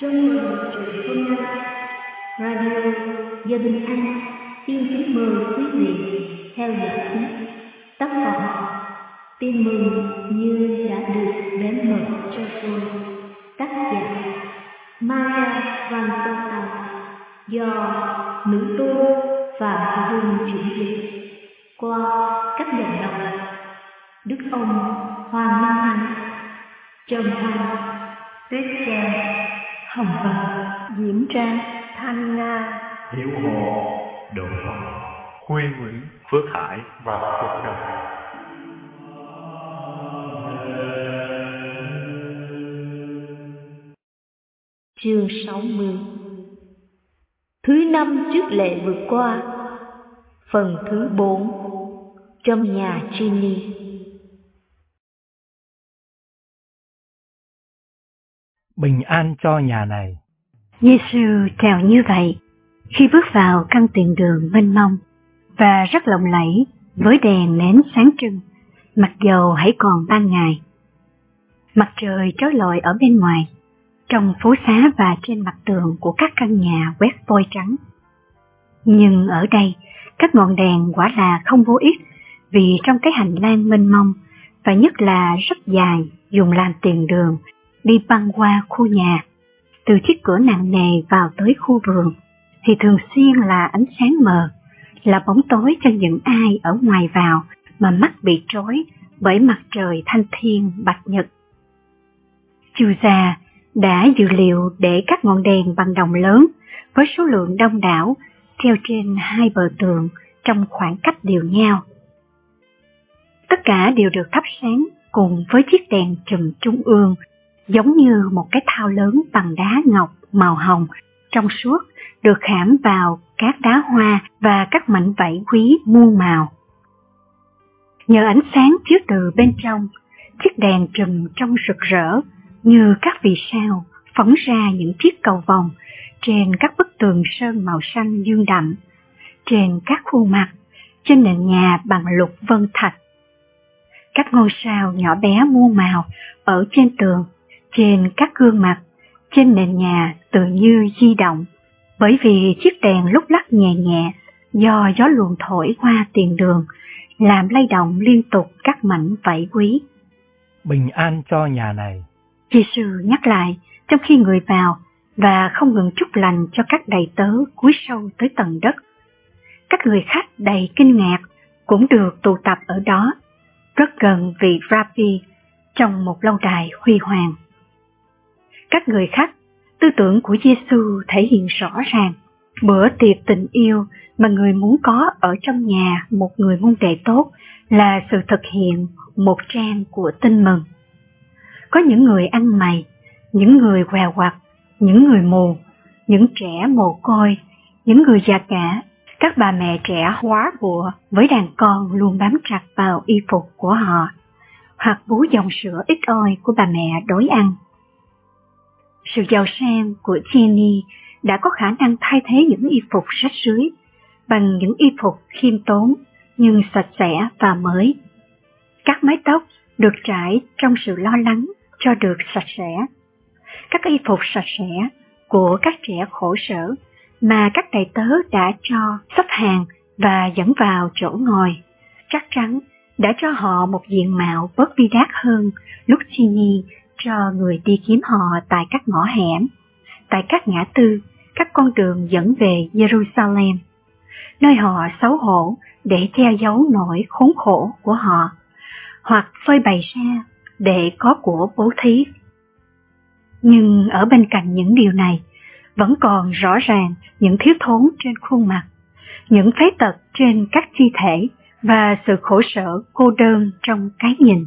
Quỳnh, Trịnh Phương Nam, Radio Gia Đình Anh xin kính mời quý vị theo dõi tiếp tác phẩm Tin mừng như đã được đến mở cho tôi, tác giả Maria Van do nữ tu Phạm Hương chuyển dịch qua các giọng đọc Đức ông Hoàng Minh Anh, Trần Thanh, Tuyết Trang, Hồng Vân, Diễm Trang, Thanh Nga, Hiếu Hồ, Độ Phong, Khuê Nguyễn, Phước Hải và Phước Đồng. Chương 60. Thứ 5 trước lễ vượt qua. Phần thứ 4. Trong nhà Ginny. Bình an cho nhà này. Giê-xu chào như vậy khi bước vào căn tiền đường mênh mông và rất lộng lẫy với đèn nến sáng trưng, mặc dầu hãy còn ban ngày. Mặt trời chói lọi ở bên ngoài, trong phố xá và trên mặt tường của các căn nhà quét vôi trắng. Nhưng ở đây, các ngọn đèn quả là không vô ích, vì trong cái hành lang mênh mông, và nhất là rất dài, dùng làm tiền đường, đi băng qua khu nhà, từ chiếc cửa nặng nề vào tới khu vườn, thì thường xuyên là ánh sáng mờ, là bóng tối cho những ai ở ngoài vào mà mắt bị trói bởi mặt trời thanh thiên bạch nhật. Chu gia đã dự liệu để các ngọn đèn bằng đồng lớn với số lượng đông đảo treo trên hai bờ tường trong khoảng cách đều nhau. Tất cả đều được thắp sáng cùng với chiếc đèn trùm trung ương, giống như một cái thao lớn bằng đá ngọc màu hồng trong suốt, được khảm vào các đá hoa và các mảnh vảy quý muôn màu. Nhờ ánh sáng chiếu từ bên trong, chiếc đèn trùm trông rực rỡ như các vì sao phóng ra những chiếc cầu vồng trên các bức tường sơn màu xanh dương đậm, trên các khuôn mặt, trên nền nhà bằng lục vân thạch. Các ngôi sao nhỏ bé muôn màu ở trên tường, trên các gương mặt, trên nền nhà tự như di động, bởi vì chiếc đèn lúc lắc nhẹ nhẹ do gió luồn thổi qua tiền đường, làm lay động liên tục các mảnh vảy quý. Bình an cho nhà này. Giê-xu nhắc lại trong khi người vào và không ngừng chúc lành cho các đầy tớ cúi sâu tới tầng đất. Các người khách đầy kinh ngạc cũng được tụ tập ở đó, rất gần vị Rabbi trong một lâu đài huy hoàng. Các người khách, tư tưởng của Giê-xu thể hiện rõ ràng, bữa tiệc tình yêu mà người muốn có ở trong nhà một người môn đệ tốt là sự thực hiện một trang của tin mừng. Có những người ăn mày, những người què quặt, những người mù, những trẻ mồ côi, những người già cả, các bà mẹ trẻ hóa bụa với đàn con luôn bám chặt vào y phục của họ, hoặc bú dòng sữa ít ỏi của bà mẹ đói ăn. Sự giàu sang của Jenny đã có khả năng thay thế những y phục rách rưới bằng những y phục khiêm tốn nhưng sạch sẽ và mới. Các mái tóc được trải trong sự lo lắng cho được sạch sẽ. Các y phục sạch sẽ của các trẻ khổ sở mà các đầy tớ đã cho xếp hàng và dẫn vào chỗ ngồi, chắc chắn đã cho họ một diện mạo bớt bi đát hơn lúc Ginny cho người đi kiếm họ tại các ngõ hẻm, tại các ngã tư, các con đường dẫn về Jerusalem, nơi họ xấu hổ để che giấu nỗi khốn khổ của họ, hoặc phơi bày ra để có của bố thí. Nhưng ở bên cạnh những điều này, vẫn còn rõ ràng những thiếu thốn trên khuôn mặt, những phế tật trên các chi thể và sự khổ sở cô đơn trong cái nhìn.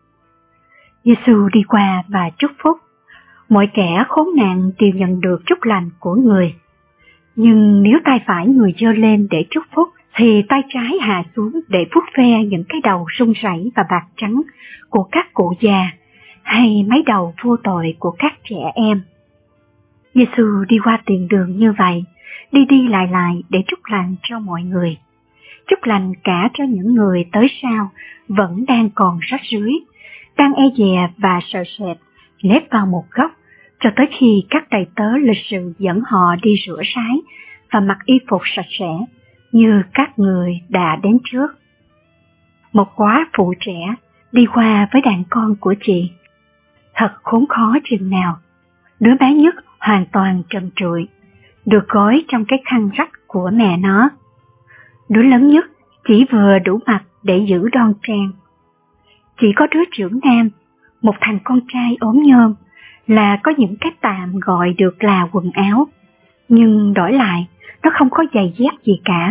Giê-xu đi qua và chúc phúc. Mọi kẻ khốn nạn đều nhận được chúc lành của người. Nhưng nếu tay phải người giơ lên để chúc phúc, thì tay trái hạ xuống để vuốt ve những cái đầu run rẩy và bạc trắng của các cụ già, hay mấy đầu vô tội của các trẻ em. Giê-xu đi qua tiền đường như vậy, đi đi lại để chúc lành cho mọi người. Chúc lành cả cho những người tới sau vẫn đang còn rách rưới, đang e dè và sợ sệt, nép vào một góc, cho tới khi các đầy tớ lịch sự dẫn họ đi rửa ráy và mặc y phục sạch sẽ như các người đã đến trước. Một góa phụ trẻ đi qua với đàn con của chị. Thật khốn khó chừng nào. Đứa bé nhất hoàn toàn trần trụi, được gói trong cái khăn rách của mẹ nó. Đứa lớn nhất chỉ vừa đủ mặt để giữ đoan trang. Chỉ có đứa trưởng nam, một thằng con trai ốm nhom, là có những cái tạm gọi được là quần áo, nhưng đổi lại nó không có giày dép gì cả.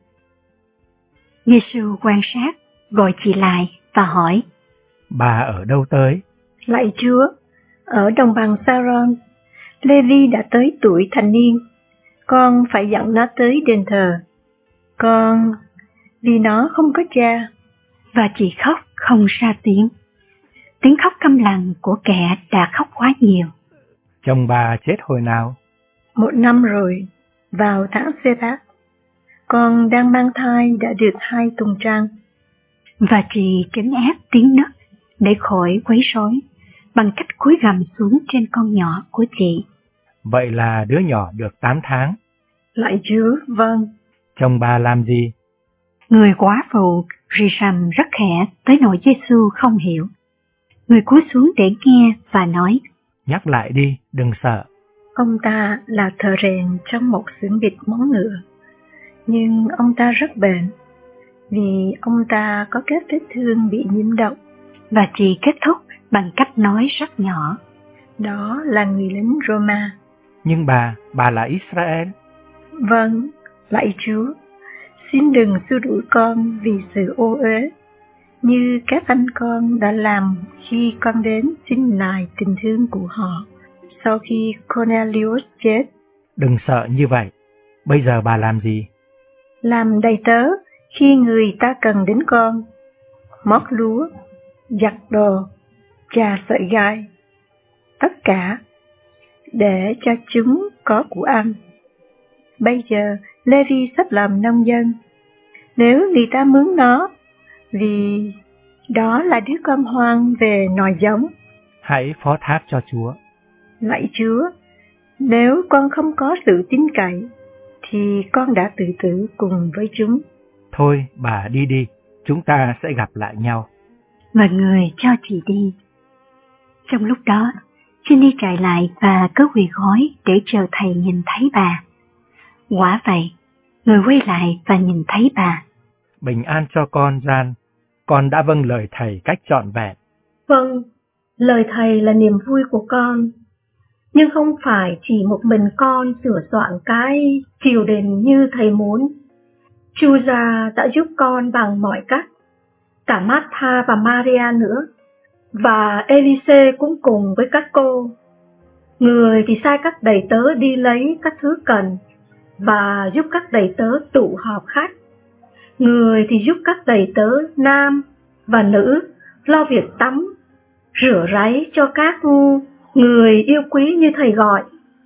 Giê-xu quan sát, gọi chị lại và hỏi: Bà ở đâu tới? Lạy Chúa, ở đồng bằng Saron. Lê-vi đã tới tuổi thành niên. Con phải dẫn nó tới đền thờ. Vì nó không có cha. Và chị khóc không ra tiếng. Tiếng khóc câm lặng của kẻ đã khóc quá nhiều. Chồng bà chết hồi nào? 1 năm rồi, vào tháng Sê-bát. Con đang mang thai đã được 2 tuần trăng. Và chị trấn áp tiếng nấc để khỏi quấy rối bằng cách cúi gằm xuống trên con nhỏ của chị. Vậy là đứa nhỏ được 8 tháng. Lạy Chúa, vâng. Chồng bà làm gì? Người quá phụ rì rầm rất khẽ tới nỗi Giê-xu không hiểu. Người cúi xuống để nghe và nói: Nhắc lại đi, đừng sợ. Ông ta là thợ rèn trong một xưởng bịt móng ngựa. Nhưng ông ta rất bền, vì ông ta có các vết thương bị nhiễm độc. Và chị kết thúc bằng cách nói rất nhỏ: Đó là người lính Roma. Nhưng bà là Israel. Vâng, lạy Chúa, xin đừng xua đuổi con vì sự ô uế, như các anh con đã làm khi con đến xin nài tình thương của họ sau khi Cornelius chết. Đừng sợ như vậy. Bây giờ bà làm gì? Làm đầy tớ khi người ta cần đến con. Mót lúa, giặt đồ, chà sợi gai, tất cả để cho chúng có của ăn. Bây giờ Lê-vi sắp làm nông dân. Nếu người ta mướn nó, vì đó là đứa con hoang về nòi giống. Hãy phó thác cho Chúa. Lạy Chúa, nếu con không có sự tin cậy, thì con đã tự tử cùng với chúng. Thôi bà đi đi, chúng ta sẽ gặp lại nhau. Và người cho chị đi. Trong lúc đó, Jenny chạy lại và cứ quỳ gối để chờ thầy nhìn thấy bà. Quả vậy, người quay lại và nhìn thấy bà. Bình an cho con, Jan. Con đã vâng lời thầy cách trọn vẹn. Vâng, lời thầy là niềm vui của con. Nhưng không phải chỉ một mình con sửa soạn cái triều đình như thầy muốn. Chuza đã giúp con bằng mọi cách. Cả Martha và Maria nữa. Và Elise cũng cùng với các cô. Người thì sai các đầy tớ đi lấy các thứ cần và giúp các đầy tớ tụ họp khách. Người thì giúp các đầy tớ nam và nữ lo việc tắm, rửa ráy cho các người yêu quý như thầy gọi.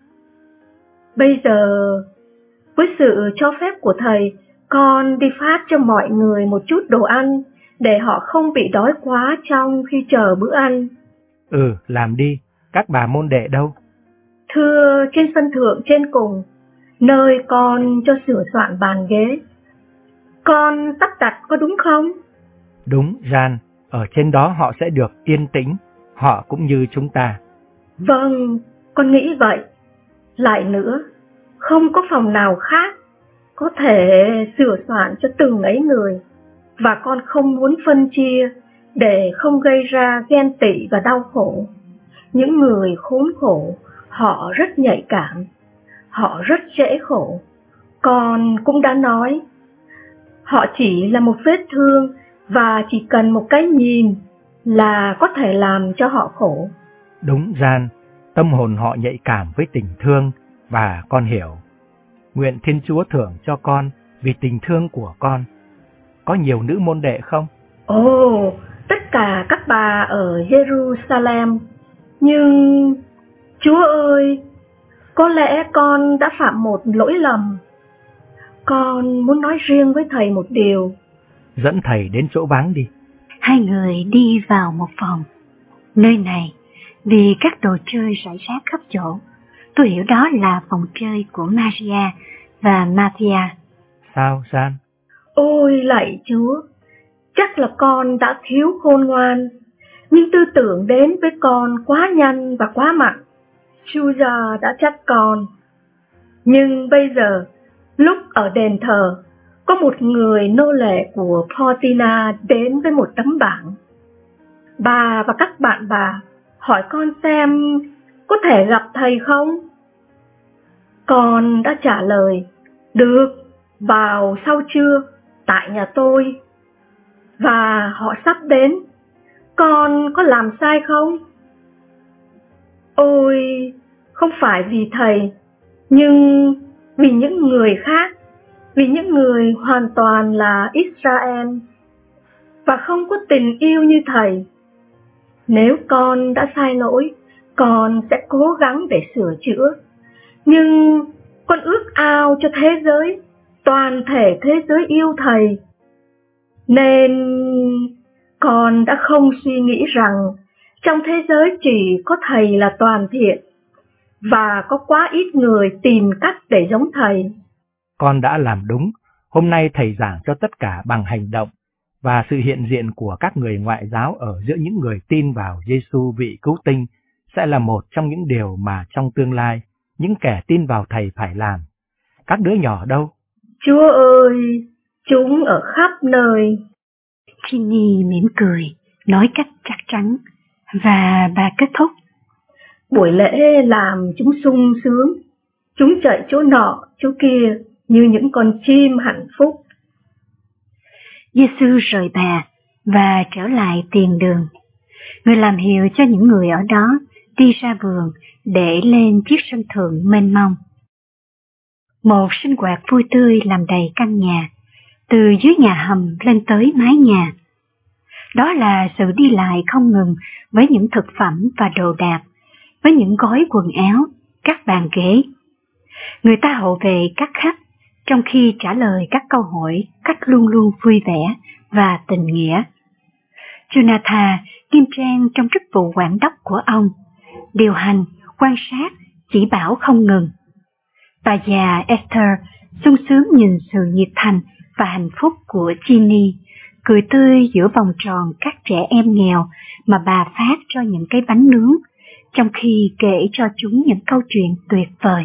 Bây giờ, với sự cho phép của thầy, con đi phát cho mọi người một chút đồ ăn để họ không bị đói quá trong khi chờ bữa ăn. Làm đi. Các bà môn đệ đâu? Thưa, trên sân thượng trên cùng, nơi con cho sửa soạn bàn ghế. Con sắp đặt có đúng không? Đúng, Jan. Ở trên đó họ sẽ được yên tĩnh. Họ cũng như chúng ta. Vâng, con nghĩ vậy. Lại nữa, không có phòng nào khác có thể sửa soạn cho từng ấy người. Và con không muốn phân chia để không gây ra ghen tị và đau khổ. Những người khốn khổ, họ rất nhạy cảm, họ rất dễ khổ. Con cũng đã nói, họ chỉ là một vết thương và chỉ cần một cái nhìn là có thể làm cho họ khổ. Đúng, Jan. Tâm hồn họ nhạy cảm với tình thương và con hiểu. Nguyện Thiên Chúa thưởng cho con vì tình thương của con. Có nhiều nữ môn đệ không? Ồ, tất cả các bà ở Jerusalem. Nhưng, Chúa ơi, có lẽ con đã phạm một lỗi lầm. Con muốn nói riêng với thầy một điều. Dẫn thầy đến chỗ vắng đi. Hai người đi vào một phòng. Nơi này vì các đồ chơi rải rác khắp chỗ. Tôi hiểu đó là phòng chơi của Maria và Mattia. Sao, Gian? Ôi lạy Chúa, chắc là con đã thiếu khôn ngoan, nhưng tư tưởng đến với con quá nhanh và quá mạnh. Chuza đã trách con. Nhưng bây giờ, lúc ở đền thờ, có một người nô lệ của Portina đến với một tấm bảng. Bà và các bạn bà hỏi con xem có thể gặp thầy không? Con đã trả lời, được, vào sau trưa, tại nhà tôi. Và họ sắp đến, con có làm sai không? Ôi, không phải vì thầy, nhưng vì những người khác, vì những người hoàn toàn là Israel và không có tình yêu như thầy. Nếu con đã sai lỗi, con sẽ cố gắng để sửa chữa. Nhưng con ước ao cho thế giới, toàn thể thế giới yêu thầy. Nên con đã không suy nghĩ rằng trong thế giới chỉ có thầy là toàn thiện và có quá ít người tìm cách để giống thầy. Con đã làm đúng. Hôm nay thầy giảng cho tất cả bằng hành động, và sự hiện diện của các người ngoại giáo ở giữa những người tin vào Giêsu vị cứu tinh sẽ là một trong những điều mà trong tương lai những kẻ tin vào thầy phải làm. Các đứa nhỏ đâu? Chúa ơi, chúng ở khắp nơi. Ginny mỉm cười, nói cách chắc chắn, và bà kết thúc. Buổi lễ làm chúng sung sướng, chúng chạy chỗ nọ, chỗ kia như những con chim hạnh phúc. Giêsu rời bà và trở lại tiền đường. Người làm hiệu cho những người ở đó đi ra vườn để lên chiếc sân thượng mênh mông. Một sinh hoạt vui tươi làm đầy căn nhà, từ dưới nhà hầm lên tới mái nhà. Đó là sự đi lại không ngừng với những thực phẩm và đồ đạc, với những gói quần áo, các bàn ghế. Người ta hậu vệ các khách, trong khi trả lời các câu hỏi cách luôn luôn vui vẻ và tình nghĩa. Jonathan nghiêm trang trong chức vụ quản đốc của ông, điều hành, quan sát, chỉ bảo không ngừng. Bà già Esther sung sướng nhìn sự nhiệt thành và hạnh phúc của Ginny, cười tươi giữa vòng tròn các trẻ em nghèo mà bà phát cho những cái bánh nướng, trong khi kể cho chúng những câu chuyện tuyệt vời.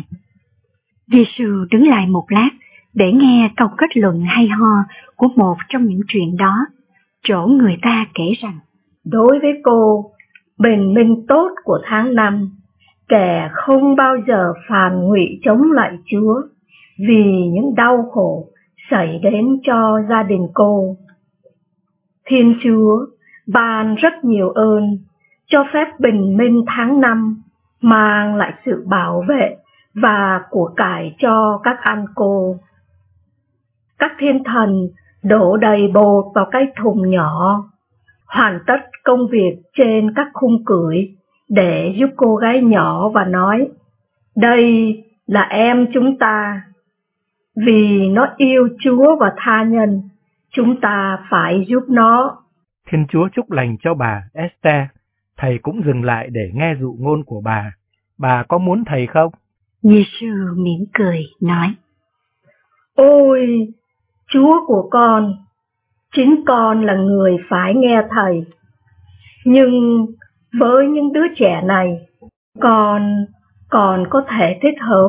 Giêsu đứng lại một lát để nghe câu kết luận hay ho của một trong những chuyện đó, chỗ người ta kể rằng: Đối với cô, bình minh tốt của tháng 5, kẻ không bao giờ phàn ngụy chống lại Chúa vì những đau khổ xảy đến cho gia đình cô. Thiên Chúa ban rất nhiều ơn, cho phép bình minh tháng 5 mang lại sự bảo vệ và của cải cho các anh cô. Các thiên thần đổ đầy bột vào cái thùng nhỏ, hoàn tất công việc trên các khung cưỡi để giúp cô gái nhỏ và nói: đây là em chúng ta. Vì nó yêu Chúa và tha nhân, chúng ta phải giúp nó. Thiên Chúa chúc lành cho bà Esther. Thầy cũng dừng lại để nghe dụ ngôn của bà. Bà có muốn thầy không? Giêsu mỉm cười nói: Ôi, Chúa của con, chính con là người phải nghe thầy. Nhưng với những đứa trẻ này, con có thể thích hợp.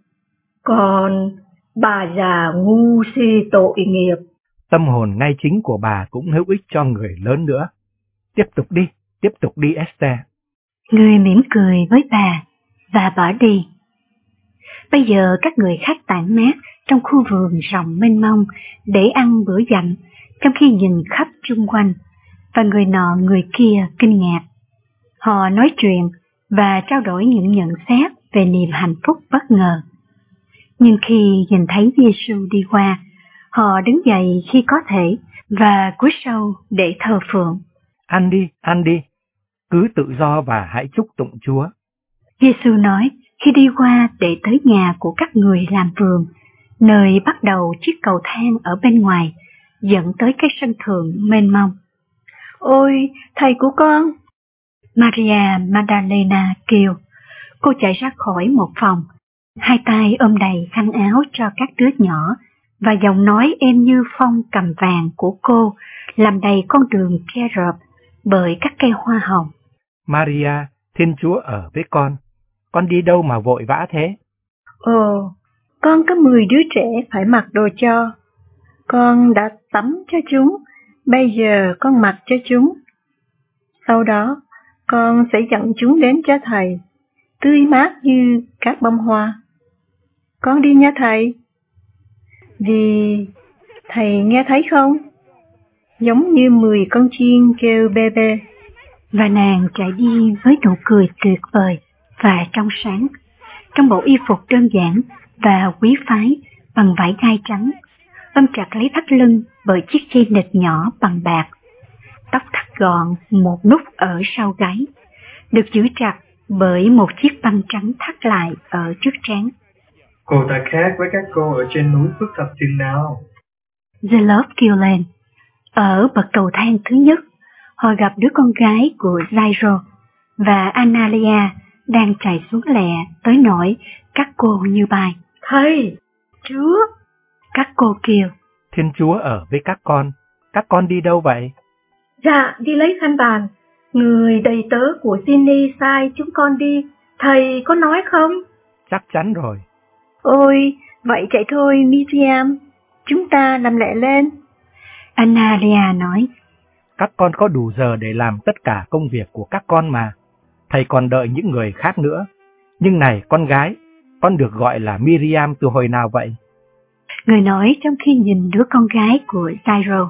Còn bà già ngu si tội nghiệp. Tâm hồn ngay chính của bà cũng hữu ích cho người lớn nữa. Tiếp tục đi Esther. Người mỉm cười với bà và bỏ đi. Bây giờ các người khách tản mát trong khu vườn rộng mênh mông để ăn bữa dặm, trong khi nhìn khắp chung quanh, và người nọ người kia kinh ngạc. Họ nói chuyện và trao đổi những nhận xét về niềm hạnh phúc bất ngờ. Nhưng khi nhìn thấy Giêsu đi qua, họ đứng dậy khi có thể và cúi sâu để thờ phượng. Ăn đi, cứ tự do và hãy chúc tụng Chúa. Giêsu nói khi đi qua để tới nhà của các người làm vườn, nơi bắt đầu chiếc cầu thang ở bên ngoài, dẫn tới cái sân thượng mênh mông. Ôi, thầy của con! Maria Magdalena kêu. Cô chạy ra khỏi một phòng, hai tay ôm đầy khăn áo cho các đứa nhỏ, và giọng nói êm như phong cầm vàng của cô làm đầy con đường che rợp bởi các cây hoa hồng. Maria, Thiên Chúa ở với con đi đâu mà vội vã thế? Ồ, con có 10 đứa trẻ phải mặc đồ cho. Con đã tắm cho chúng, bây giờ con mặc cho chúng. Sau đó, con sẽ dẫn chúng đến cho thầy, tươi mát như các bông hoa. Con đi nha thầy. Vì thầy nghe thấy không? Giống như 10 con chiên kêu bê bê. Và nàng chạy đi với nụ cười tuyệt vời và trong sáng, trong bộ y phục đơn giản và quý phái bằng vải gai trắng, ôm chặt lấy thắt lưng bởi chiếc dây nịt nhỏ bằng bạc. Tóc thắt gọn một nút ở sau gáy, được giữ chặt bởi một chiếc băng trắng thắt lại ở trước trán. Cô ta khác với các cô ở trên núi Phước Thập chừng nào? Zelov kêu lên. Ở bậc cầu thang thứ nhất, họ gặp đứa con gái của Jairo và Analia đang chạy xuống lẹ tới nỗi các cô như bay. Thầy, Chúa! Các cô kêu. Thiên Chúa ở với các con đi đâu vậy? Dạ, đi lấy khăn bàn. Người đầy tớ của Ginny sai chúng con đi, thầy có nói không? Chắc chắn rồi. Ôi, vậy chạy thôi Miriam, chúng ta làm lẹ lên. Analia nói. Các con có đủ giờ để làm tất cả công việc của các con mà. Thầy còn đợi những người khác nữa. Nhưng này con gái, con được gọi là Miriam từ hồi nào vậy? Người nói trong khi nhìn đứa con gái của Jairo.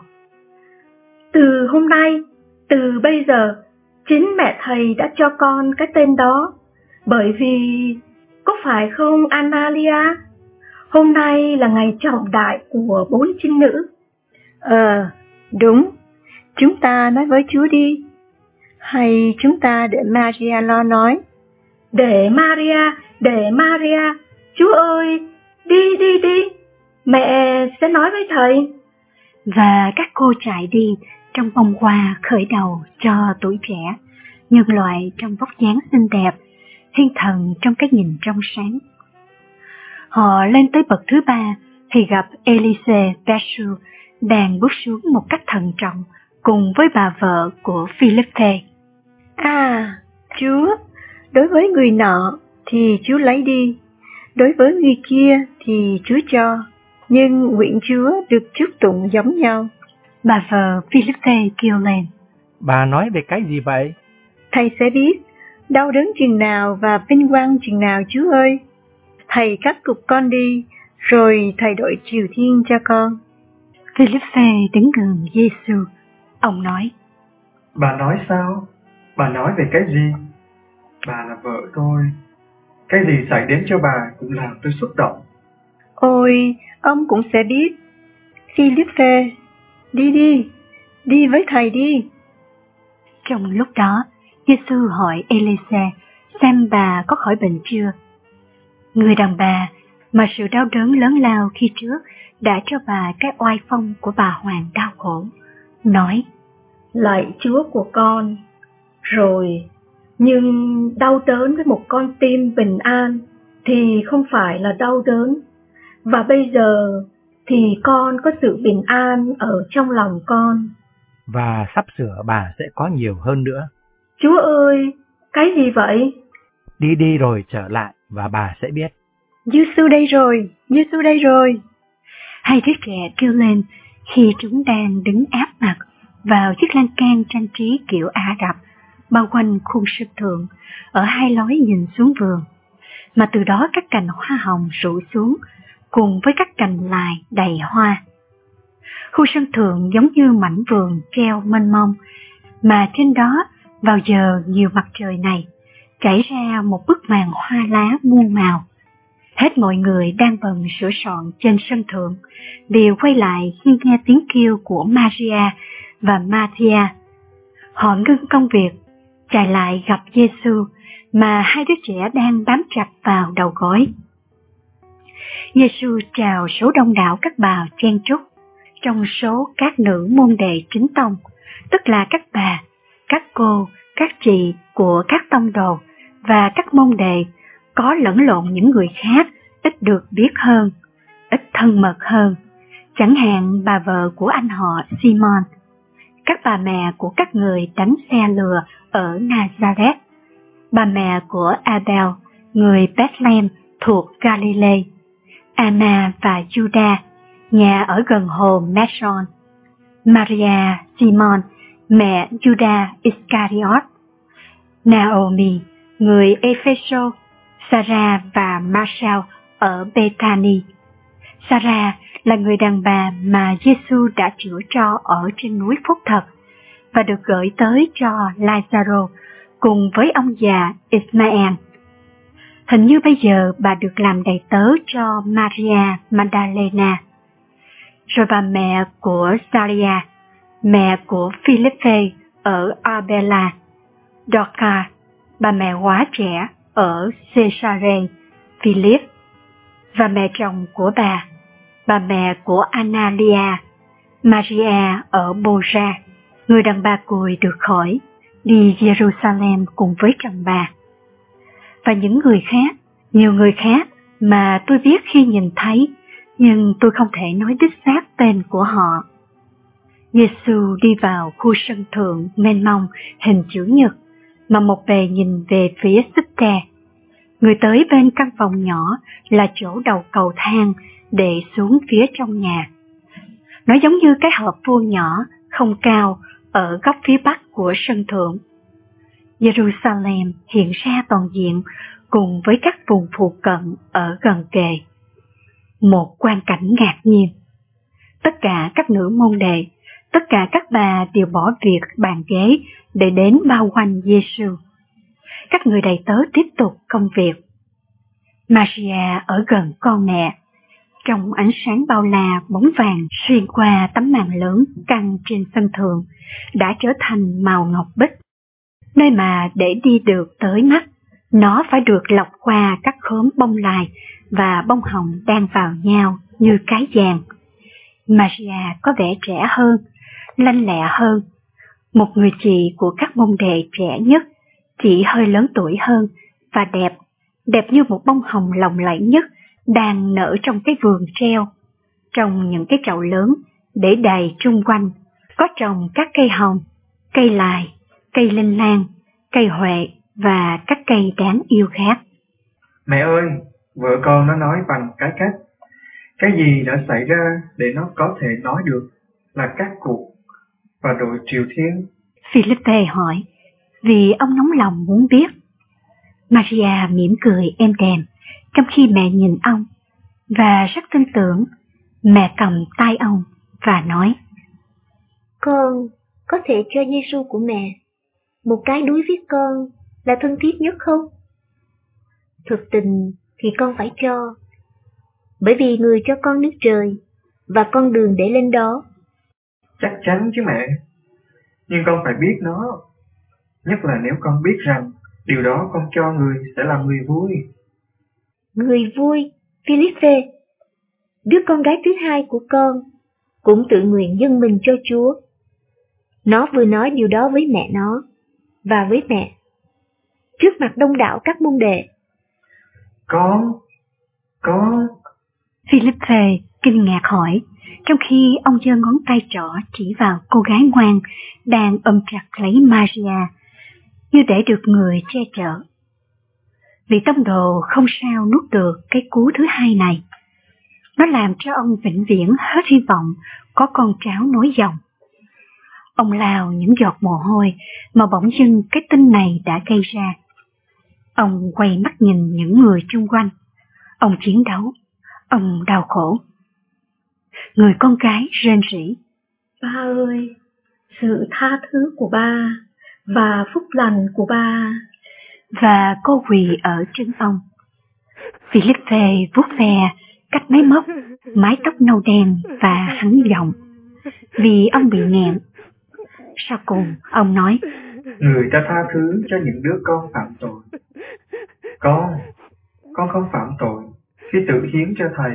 Từ hôm nay, từ bây giờ, chính mẹ thầy đã cho con cái tên đó. Bởi vì, có phải không Analia? Hôm nay là ngày trọng đại của 4 trinh nữ. Đúng. Chúng ta nói với Chúa đi. Hay chúng ta để Maria lo nói? Để Maria. Chúa ơi, đi. Mẹ sẽ nói với thầy. Và các cô chạy đi trong bông hoa khởi đầu cho tuổi trẻ, nhân loại trong vóc dáng xinh đẹp, thiên thần trong cái nhìn trong sáng. Họ lên tới bậc thứ 3 thì gặp Elise Versu đang bước xuống một cách thận trọng cùng với bà vợ của Philippe. Chúa, đối với người nọ thì Chúa lấy đi, đối với người kia thì Chúa cho, nhưng nguyện Chúa được chúc tụng giống nhau. Bà vợ Philippe kêu lên. Bà nói về cái gì vậy? Thầy sẽ biết, đau đớn chừng nào và vinh quang chừng nào Chúa ơi. Thầy cắt cục con đi, rồi thầy đội triều thiên cho con. Philippe đứng gần Giêsu. Ông nói. Bà nói sao? Bà nói về cái gì? Bà là vợ tôi. Cái gì xảy đến cho bà cũng làm tôi xúc động. Ôi, ông cũng sẽ biết. Philippe, đi với thầy đi. Trong lúc đó, Giêsu hỏi Elise xem bà có khỏi bệnh chưa. Người đàn bà mà sự đau đớn lớn lao khi trước đã cho bà cái oai phong của bà hoàng đau khổ, nói: Lạy Chúa của con, rồi, nhưng đau đớn với một con tim bình an thì không phải là đau đớn, và bây giờ thì con có sự bình an ở trong lòng con. Và sắp sửa bà sẽ có nhiều hơn nữa. Chúa ơi, cái gì vậy? Đi rồi trở lại và bà sẽ biết. Giêsu đây rồi. Hai đứa trẻ kêu lên khi chúng đang đứng áp mặt vào chiếc lan can trang trí kiểu Ả Rập bao quanh khung sân thượng ở hai lối nhìn xuống vườn, mà từ đó các cành hoa hồng rủ xuống cùng với các cành lài đầy hoa. Khu sân thượng giống như mảnh vườn keo mênh mông, mà trên đó vào giờ nhiều mặt trời này chảy ra một bức màn hoa lá muôn màu. Hết mọi người đang bận sửa soạn trên sân thượng đều quay lại khi nghe tiếng kêu của Maria và Mathia. Họ ngưng công việc, chạy lại gặp Giêsu mà hai đứa trẻ đang bám chặt vào đầu gối. Giêsu chào số đông đảo các bà chen chúc, trong số các nữ môn đệ chính tông, tức là các bà, các cô các chị của các tông đồ và các môn đệ có lẫn lộn những người khác ít được biết hơn, ít thân mật hơn, chẳng hạn bà vợ của anh họ Simon, các bà mẹ của các người đánh xe lừa ở Nazareth, bà mẹ của Abel, người Bethlehem thuộc Galilee, Anna và Judah, nhà ở gần hồ Meshon, Maria, Simon, mẹ Judas Iscariot, Naomi, người Epheso, Sarah và Marshall ở Bethany. Sarah là người đàn bà mà Giêsu đã chữa cho ở trên núi Phúc Thật và được gửi tới cho Lazaro cùng với ông già Ismael. Hình như bây giờ bà được làm đầy tớ cho Maria Magdalena. Rồi bà mẹ của Saria, mẹ của Philippe ở Arbela, Dorcas, bà mẹ quá trẻ ở Caesarea Philip, và mẹ chồng của bà mẹ của Analia, Maria ở Boja, người đàn bà cùi được khỏi, đi Jerusalem cùng với chồng bà. Và những người khác, nhiều người khác mà tôi biết khi nhìn thấy, nhưng tôi không thể nói đích xác tên của họ. Giêsu đi vào khu sân thượng mênh mông hình chữ nhật mà một bề nhìn về phía xích tre. Người tới bên căn phòng nhỏ là chỗ đầu cầu thang để xuống phía trong nhà. Nó giống như cái hộp vuông nhỏ không cao ở góc phía bắc của sân thượng. Jerusalem hiện ra toàn diện cùng với các vùng phụ cận ở gần kề. Một quang cảnh ngạc nhiên. Tất cả các nữ môn đệ, tất cả các bà đều bỏ việc bàn ghế để đến bao quanh Giêsu. Các người đầy tớ tiếp tục công việc. Maria ở gần con mẹ, trong ánh sáng bao la bóng vàng xuyên qua tấm màn lớn căng trên sân thượng, đã trở thành màu ngọc bích. Nơi mà để đi được tới mắt, nó phải được lọc qua các khóm bông lai và bông hồng đan vào nhau như cái vàng. Maria có vẻ trẻ hơn, lanh lẹ hơn. Một người chị của các môn đệ trẻ nhất, chỉ hơi lớn tuổi hơn và đẹp như một bông hồng lộng lẫy nhất đang nở trong cái vườn treo. Trong những cái chậu lớn để đầy chung quanh, có trồng các cây hồng, cây lài, cây linh lan, cây huệ và các cây đáng yêu khác. Mẹ ơi, vợ con nó nói bằng cái cách. Cái gì đã xảy ra để nó có thể nói được là các cụ và đội triều thiên? Philippe hỏi, vì ông nóng lòng muốn biết. Maria mỉm cười êm đềm trong khi mẹ nhìn ông, và rất tin tưởng. Mẹ cầm tay ông và nói, con có thể cho Giêsu của mẹ một cái đối với con là thân thiết nhất không? Thực tình thì con phải cho, bởi vì người cho con nước trời và con đường để lên đó. Chắc chắn chứ mẹ, nhưng con phải biết nó, nhất là nếu con biết rằng điều đó con cho người sẽ làm người vui. Người vui, Philippe, đứa con gái thứ hai của con, cũng tự nguyện dâng mình cho Chúa. Nó vừa nói điều đó với mẹ nó và với mẹ, trước mặt đông đảo các môn đệ. Con... Philippe kinh ngạc hỏi, trong khi ông giơ ngón tay trỏ chỉ vào cô gái ngoan đang ôm chặt lấy Maria, như để được người che chở. Vị tông đồ không sao nuốt được cái cú thứ hai này. Nó làm cho ông vĩnh viễn hết hy vọng có con cháu nối dòng. Ông lao những giọt mồ hôi mà bỗng dưng cái tin này đã gây ra. Ông quay mắt nhìn những người chung quanh. Ông chiến đấu. Ông đau khổ. Người con gái rên rỉ, Ba ơi, sự tha thứ của ba và phúc lành của ba. Và cô quỳ ở chân ông. Philippe vuốt ve cách máy móc, mái tóc nâu đen và hắn giọng, vì ông bị nghẹn. Sau cùng ông nói, người ta tha thứ cho những đứa con phạm tội. Con không phạm tội khi tự hiến cho thầy.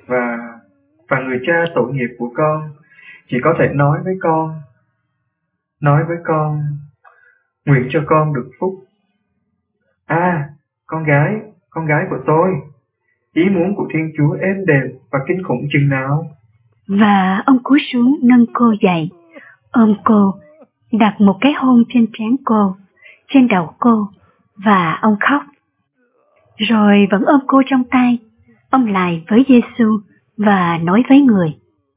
Và người cha tội nghiệp của con chỉ có thể nói với con, nói với con, nguyện cho con được phúc. À, con gái của tôi, ý muốn của Thiên Chúa êm đềm và kinh khủng chừng nào. Và ông cúi xuống nâng cô dậy, ôm cô, đặt một cái hôn trên trán cô, trên đầu cô, và ông khóc. Rồi vẫn ôm cô trong tay, ông lại với Giêsu và nói với người: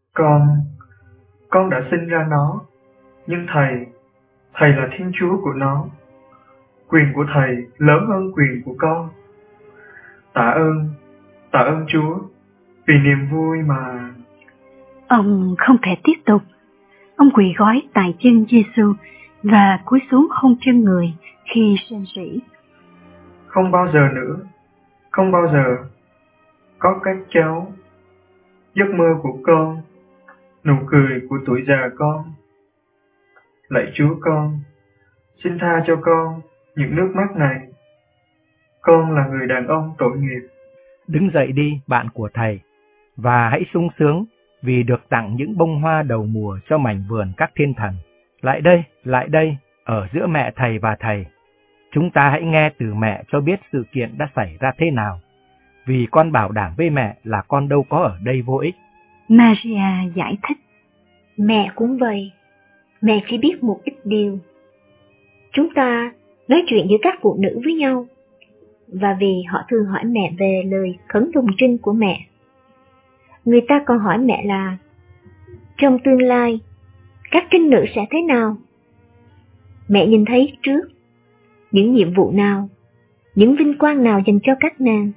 Con đã sinh ra nó, nhưng Thầy là Thiên Chúa của nó. Quyền của Thầy lớn hơn quyền của con. Tạ ơn Chúa, vì niềm vui mà... Ông không thể tiếp tục. Ông quỳ gối tại chân Giêsu và cúi xuống hôn chân người khi rên rỉ: Không bao giờ nữa, không bao giờ. Có các cháu, giấc mơ của con, nụ cười của tuổi già con. Lạy Chúa con, xin tha cho con những nước mắt này. Con là người đàn ông tội nghiệp. Đứng dậy đi, bạn của thầy, và hãy sung sướng vì được tặng những bông hoa đầu mùa cho mảnh vườn các thiên thần. Lại đây, ở giữa mẹ thầy và thầy. Chúng ta hãy nghe từ mẹ cho biết sự kiện đã xảy ra thế nào. Vì con bảo đảm với mẹ là con đâu có ở đây vô ích. Maria giải thích: Mẹ cũng vậy, mẹ chỉ biết một ít điều. Chúng ta nói chuyện giữa các phụ nữ với nhau, và vì họ thường hỏi mẹ về lời khấn đồng trinh của mẹ. Người ta còn hỏi mẹ là trong tương lai, các trinh nữ sẽ thế nào? Mẹ nhìn thấy trước những nhiệm vụ nào, những vinh quang nào dành cho các nàng.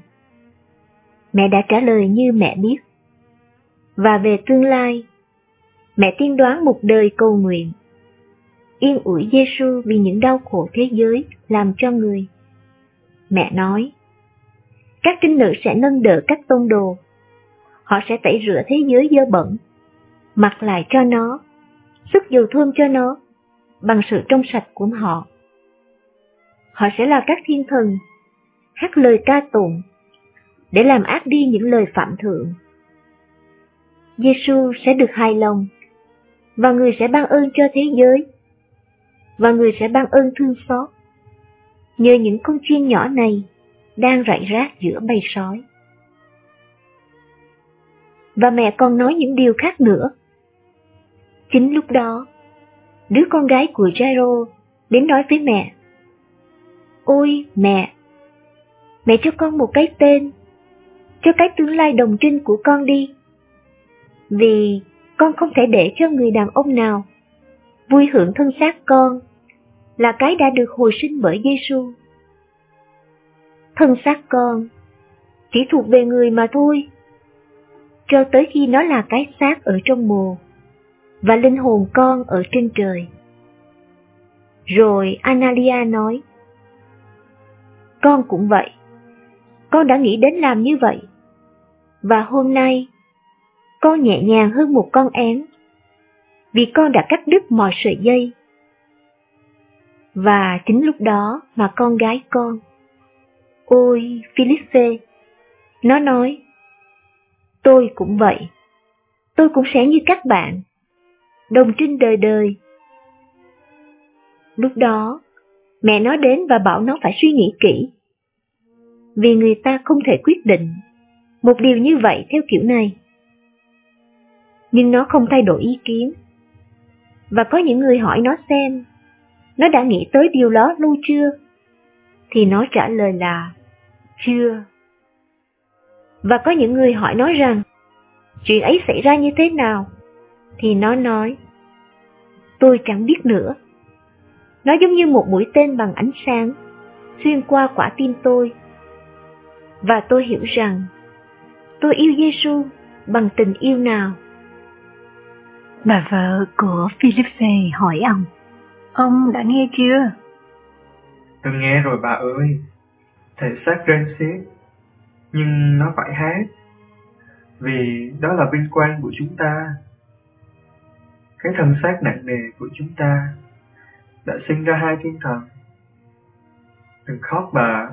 Mẹ đã trả lời như mẹ biết. Và về tương lai, mẹ tiên đoán một đời cầu nguyện, yên ủi Giêsu vì những đau khổ thế giới làm cho người. Mẹ nói, các trinh nữ sẽ nâng đỡ các tông đồ. Họ sẽ tẩy rửa thế giới dơ bẩn, mặc lại cho nó, sức dầu thơm cho nó, bằng sự trong sạch của họ. Họ sẽ là các thiên thần, hát lời ca tụng, để làm át đi những lời phạm thượng. Giêsu sẽ được hài lòng, và người sẽ ban ơn cho thế giới, và người sẽ ban ơn thương xót, nhờ những con chiên nhỏ này đang rải rác giữa bầy sói. Và mẹ còn nói những điều khác nữa. Chính lúc đó, đứa con gái của Giai-rô đến nói với mẹ: Ôi mẹ cho con một cái tên, cho cái tương lai đồng trinh của con đi. Vì con không thể để cho người đàn ông nào vui hưởng thân xác con, là cái đã được hồi sinh bởi Giêsu. Thân xác con chỉ thuộc về người mà thôi, cho tới khi nó là cái xác ở trong mồ, và linh hồn con ở trên trời. Rồi Analia nói, con cũng vậy, con đã nghĩ đến làm như vậy, và hôm nay con nhẹ nhàng hơn một con én, vì con đã cắt đứt mọi sợi dây. Và chính lúc đó mà con gái con, ôi Philippe, nó nói, tôi cũng vậy, tôi cũng sẽ như các bạn, đồng trinh đời đời. Lúc đó, mẹ nó đến và bảo nó phải suy nghĩ kỹ, vì người ta không thể quyết định một điều như vậy theo kiểu này. Nhưng nó không thay đổi ý kiến. Và có những người hỏi nó xem nó đã nghĩ tới điều đó lâu chưa, thì nó trả lời là chưa. Và có những người hỏi nó rằng chuyện ấy xảy ra như thế nào, thì nó nói, tôi chẳng biết nữa. Nó giống như một mũi tên bằng ánh sáng xuyên qua quả tim tôi, và tôi hiểu rằng tôi yêu Giêsu bằng tình yêu nào. Bà vợ của Philippe hỏi ông đã nghe chưa? Tôi nghe rồi bà ơi, thể xác rên xiết, nhưng nó phải hát, vì đó là vinh quang của chúng ta. Cái thân xác nặng nề của chúng ta đã sinh ra hai thiên thần. Đừng khóc bà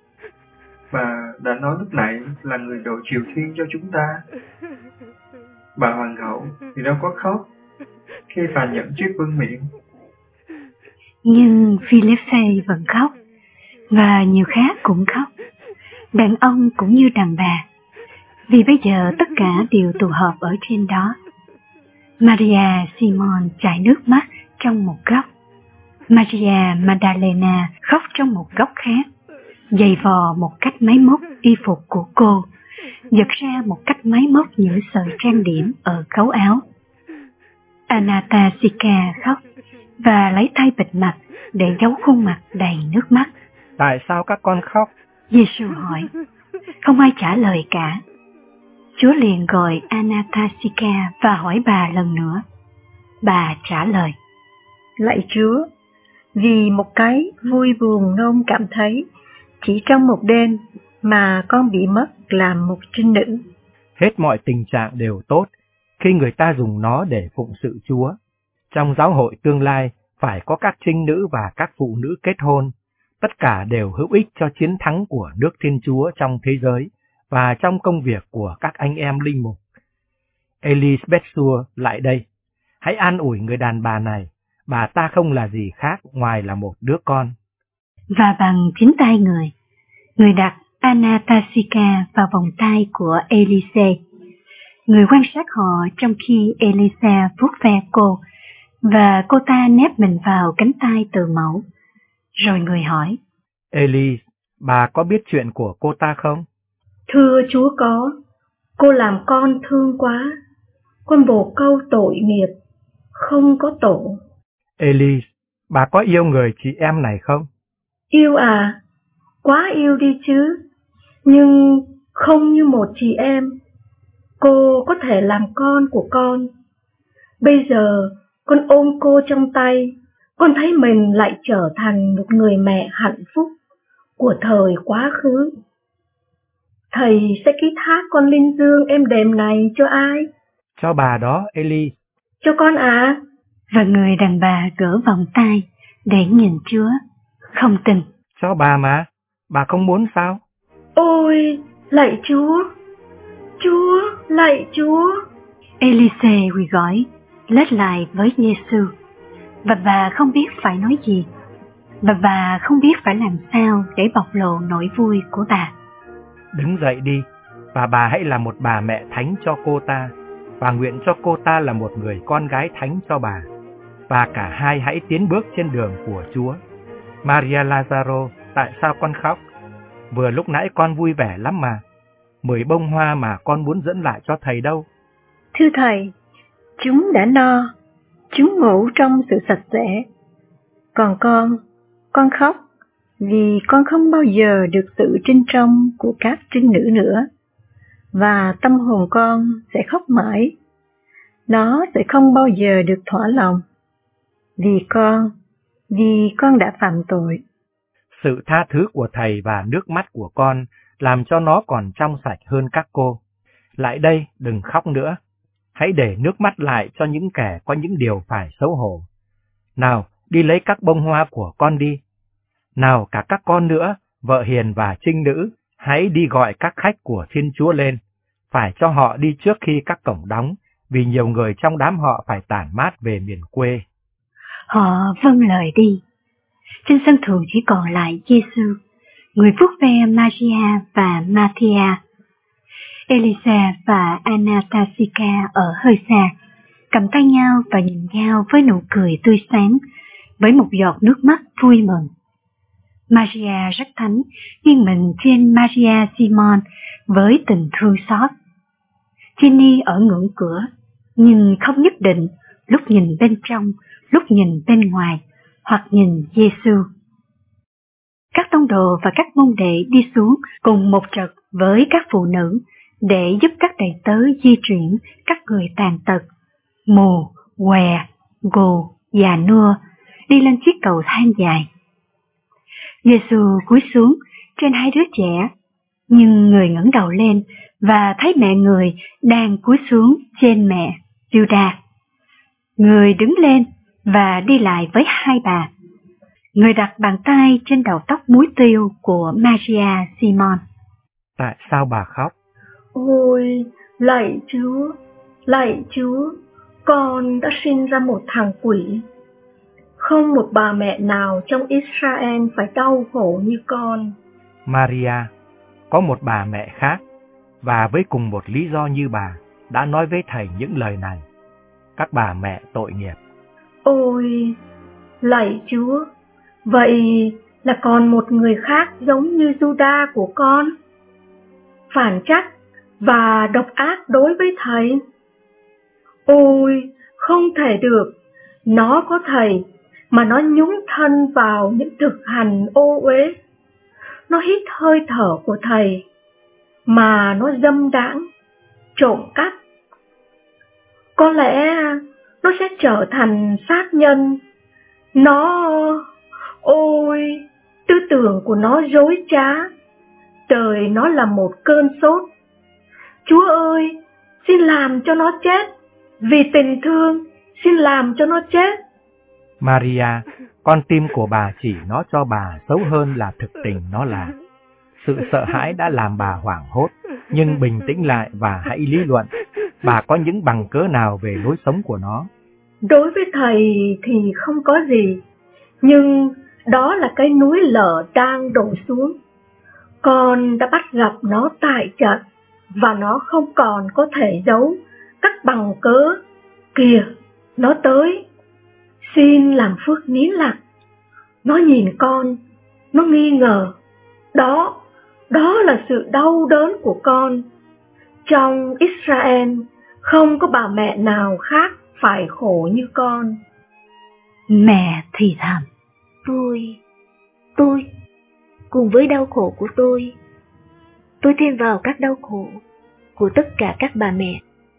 đã nói lúc nãy là người độ triều thiên cho chúng ta. Bà hoàng hậu thì đâu có khóc khi bà nhận chiếc vương miện. Nhưng Philippe vẫn khóc, và nhiều khác cũng khóc, đàn ông cũng như đàn bà, vì bây giờ tất cả đều tụ họp ở trên đó. Maria Simon chảy nước mắt trong một góc, Maria Magdalena khóc trong một góc khác, giày vò một cách máy móc y phục của cô, giật ra một cách máy móc những sợi trang điểm ở gấu áo. Anastasia khóc và lấy tay bịt mặt để giấu khuôn mặt đầy nước mắt. Tại sao các con khóc? Giêsu hỏi. Không ai trả lời cả. Chúa liền gọi Anastasia và hỏi bà lần nữa. Bà trả lời. Lạy Chúa, vì một cái vui buồn nôn cảm thấy, chỉ trong một đêm mà con bị mất làm một trinh nữ. Hết mọi tình trạng đều tốt khi người ta dùng nó để phụng sự Chúa. Trong giáo hội tương lai phải có các trinh nữ và các phụ nữ kết hôn. Tất cả đều hữu ích cho chiến thắng của nước Thiên Chúa trong thế giới và trong công việc của các anh em linh mục. Elizabeth xua lại đây. Hãy an ủi người đàn bà này. Bà ta không là gì khác ngoài là một đứa con. Và bằng chính tay người đặt Anastasia vào vòng tay của Elise. Người quan sát họ trong khi Elise vuốt ve cô, và cô ta nép mình vào cánh tay từ mẫu. Rồi người hỏi. Elise, bà có biết chuyện của cô ta không? Thưa Chúa có. Cô làm con thương quá. Con bồ câu tội nghiệp, không có tổ. Elise, bà có yêu người chị em này không? Yêu à? Quá yêu đi chứ. Nhưng không như một chị em. Cô có thể làm con của con. Bây giờ con ôm cô trong tay, con thấy mình lại trở thành một người mẹ hạnh phúc của thời quá khứ. Thầy sẽ ký thác con linh dương êm đềm này cho ai? Cho bà đó, Elise. Cho con à? Và người đàn bà gỡ vòng tay để nhìn Chúa, không tin. Cho bà mà, bà không muốn sao? Ôi, lạy Chúa! Chúa, lạy Chúa! Elise quỳ gối, lết lại với Giêsu, và bà không biết phải nói gì, và bà không biết phải làm sao để bộc lộ nỗi vui của bà. Đứng dậy đi, và bà hãy là một bà mẹ thánh cho cô ta, và nguyện cho cô ta là một người con gái thánh cho bà, và cả hai hãy tiến bước trên đường của Chúa. Maria Lazaro, tại sao con khóc? Vừa lúc nãy con vui vẻ lắm mà. 10 bông hoa mà con muốn dẫn lại cho thầy đâu? Thưa thầy, chúng đã no, chúng ngủ trong sự sạch sẽ. Còn con khóc vì con không bao giờ được sự trinh trong của các trinh nữ nữa. Và tâm hồn con sẽ khóc mãi. Nó sẽ không bao giờ được thỏa lòng. Vì con đã phạm tội. Sự tha thứ của thầy và nước mắt của con làm cho nó còn trong sạch hơn các cô. Lại đây, đừng khóc nữa. Hãy để nước mắt lại cho những kẻ có những điều phải xấu hổ. Nào, đi lấy các bông hoa của con đi. Nào, cả các con nữa, vợ hiền và trinh nữ, hãy đi gọi các khách của Thiên Chúa lên. Phải cho họ đi trước khi các cổng đóng, vì nhiều người trong đám họ phải tản mát về miền quê. Họ vâng lời đi. Trên sân thượng chỉ còn lại Giêsu, người vuốt ve Maria và Matthia. Elisa và Anastasia ở hơi xa, cầm tay nhau và nhìn nhau với nụ cười tươi sáng, với một giọt nước mắt vui mừng. Maria rất thánh, nghiêng mình trên Maria Simon với tình thương xót. Ginny ở ngưỡng cửa, nhưng không nhất định, lúc nhìn bên trong, lúc nhìn bên ngoài, hoặc nhìn Giêsu. Các tông đồ và các môn đệ đi xuống cùng một trật với các phụ nữ để giúp các đầy tớ di chuyển các người tàn tật, mù, què, gù, già nua đi lên chiếc cầu thang dài. Giêsu cúi xuống trên hai đứa trẻ, nhưng người ngẩng đầu lên và thấy mẹ người đang cúi xuống trên mẹ Juda. Người đứng lên và đi lại với hai bà. Người đặt bàn tay trên đầu tóc muối tiêu của Maria Simon. Tại sao bà khóc? Ôi, lạy Chúa, con đã sinh ra một thằng quỷ. Không một bà mẹ nào trong Israel phải đau khổ như con. Maria, có một bà mẹ khác, và với cùng một lý do như bà, đã nói với thầy những lời này. Các bà mẹ tội nghiệp. Ôi, lạy Chúa, vậy là còn một người khác giống như Juda của con, phản trách và độc ác đối với thầy. Ôi, không thể được, nó có thầy mà nó nhúng thân vào những thực hành ô uế. Nó hít hơi thở của thầy mà nó dâm đãng, trộm cắp. Có lẽ nó sẽ trở thành sát nhân. Ôi, tư tưởng của nó dối trá. Đời nó là một cơn sốt. Chúa ơi, xin làm cho nó chết. Vì tình thương, xin làm cho nó chết. Maria, con tim của bà chỉ nói cho bà xấu hơn là thực tình nó là. Sự sợ hãi đã làm bà hoảng hốt, nhưng bình tĩnh lại và hãy lý luận. Bà có những bằng cớ nào về lối sống của nó? Đối với thầy thì không có gì, nhưng đó là cái núi lở đang đổ xuống. Con đã bắt gặp nó tại trận, và nó không còn có thể giấu các bằng cớ. Kìa, nó tới. Xin làm phước nín lặng. Nó nhìn con, nó nghi ngờ. Đó là sự đau đớn của con. Trong Israel không có bà mẹ nào khác phải khổ như con. Mẹ thì thầm. Tôi, cùng với đau khổ của tôi thêm vào các đau khổ của tất cả các bà mẹ.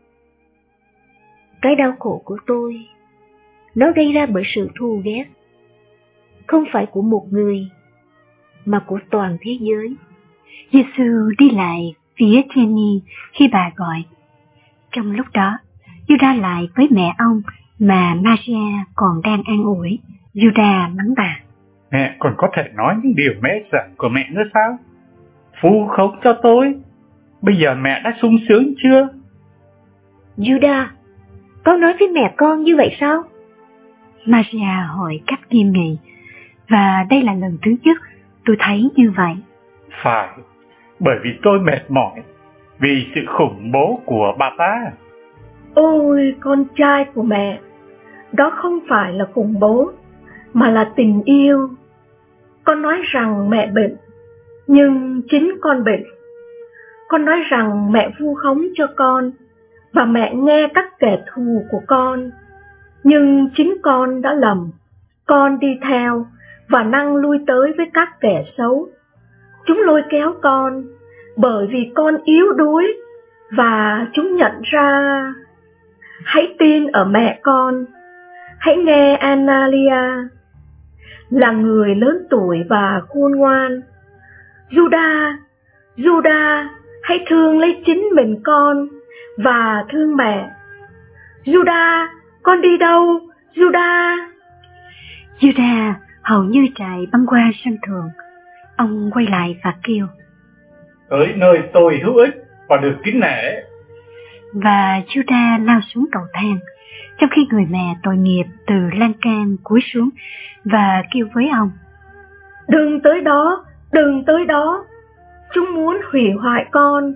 Cái đau khổ của tôi, nó gây ra bởi sự thù ghét, không phải của một người, mà của toàn thế giới. Giêsu đi lại phía Jenny khi bà gọi. Trong lúc đó, Juda lại với mẹ ông mà Maria còn đang an ủi. Juda mắng bà. Mẹ còn có thể nói những điều mê sảng của mẹ nữa sao? Vu khống cho tôi. Bây giờ mẹ đã sung sướng chưa? Juda, con nói với mẹ con như vậy sao? Maria hỏi cách nghiêm nghị, và đây là lần thứ nhất tôi thấy như vậy. Phải, bởi vì tôi mệt mỏi vì sự khủng bố của bà ta. Ôi, con trai của mẹ, đó không phải là khủng bố, mà là tình yêu. Con nói rằng mẹ bệnh, nhưng chính con bệnh. Con nói rằng mẹ vu khống cho con, và mẹ nghe các kẻ thù của con, nhưng chính con đã lầm. Con đi theo và năng lui tới với các kẻ xấu. Chúng lôi kéo con bởi vì con yếu đuối, và chúng nhận ra. Hãy tin ở mẹ con. Hãy nghe Analia, là người lớn tuổi và khôn ngoan. Juda, hãy thương lấy chính mình con và thương mẹ. Juda, con đi đâu? Juda hầu như chạy băng qua sân thượng. Ông quay lại và kêu. Tới nơi tôi hữu ích và được kính nể. Và Juda lao xuống cầu thang, trong khi người mẹ tội nghiệp từ lan can cúi xuống và kêu với ông. Đừng tới đó. Chúng muốn hủy hoại con.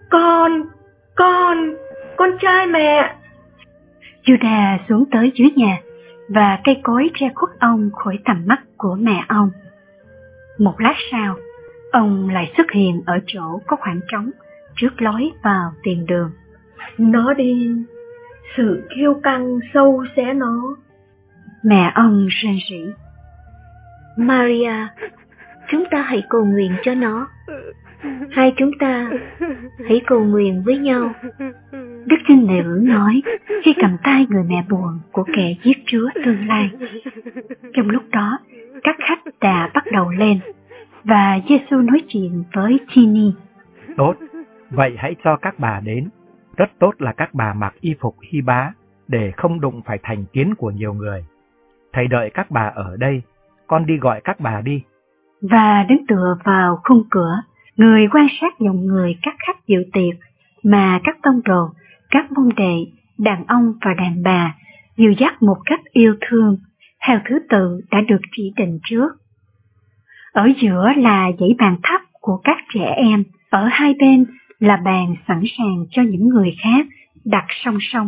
Con trai mẹ. Juda xuống tới dưới nhà, và cây cối che khuất ông khỏi tầm mắt của mẹ ông. Một lát sau, ông lại xuất hiện ở chỗ có khoảng trống trước lối vào tiền đường. Nó đi, sự kiêu căng sâu xé nó. Mẹ ông rên rỉ. Maria, chúng ta hãy cầu nguyện cho nó. Hai chúng ta hãy cầu nguyện với nhau. Đức Tin Nữ nói khi cầm tay người mẹ buồn của kẻ giết Chúa tương lai. Trong lúc đó, các khách đã bắt đầu lên, và Giêsu nói chuyện với Chini. Tốt, vậy hãy cho các bà đến. Rất tốt là các bà mặc y phục hy bá, để không đụng phải thành kiến của nhiều người. Thầy đợi các bà ở đây, con đi gọi các bà đi. Và đứng tựa vào khung cửa, người quan sát dòng người các khách dự tiệc, mà các tông đồ, các môn đệ, đàn ông và đàn bà dìu dắt một cách yêu thương, theo thứ tự đã được chỉ định trước. Ở giữa là dãy bàn thấp của các trẻ em, ở hai bên là bàn sẵn sàng cho những người khác đặt song song.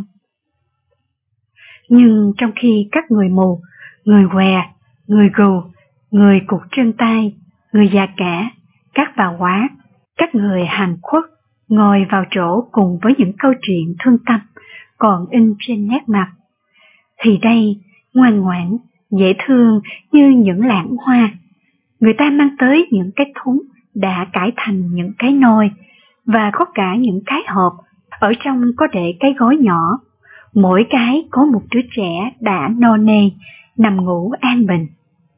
Nhưng trong khi các người mù, người què, người gù, người cụt chân tay, người già cả, các bà quá, các người hành khuất ngồi vào chỗ cùng với những câu chuyện thương tâm còn in trên nét mặt, thì đây ngoan ngoãn, dễ thương như những lạng hoa. Người ta mang tới những cái thúng đã cải thành những cái nôi, và có cả những cái hộp, ở trong có để cái gói nhỏ, mỗi cái có một đứa trẻ đã no nê, nằm ngủ an bình.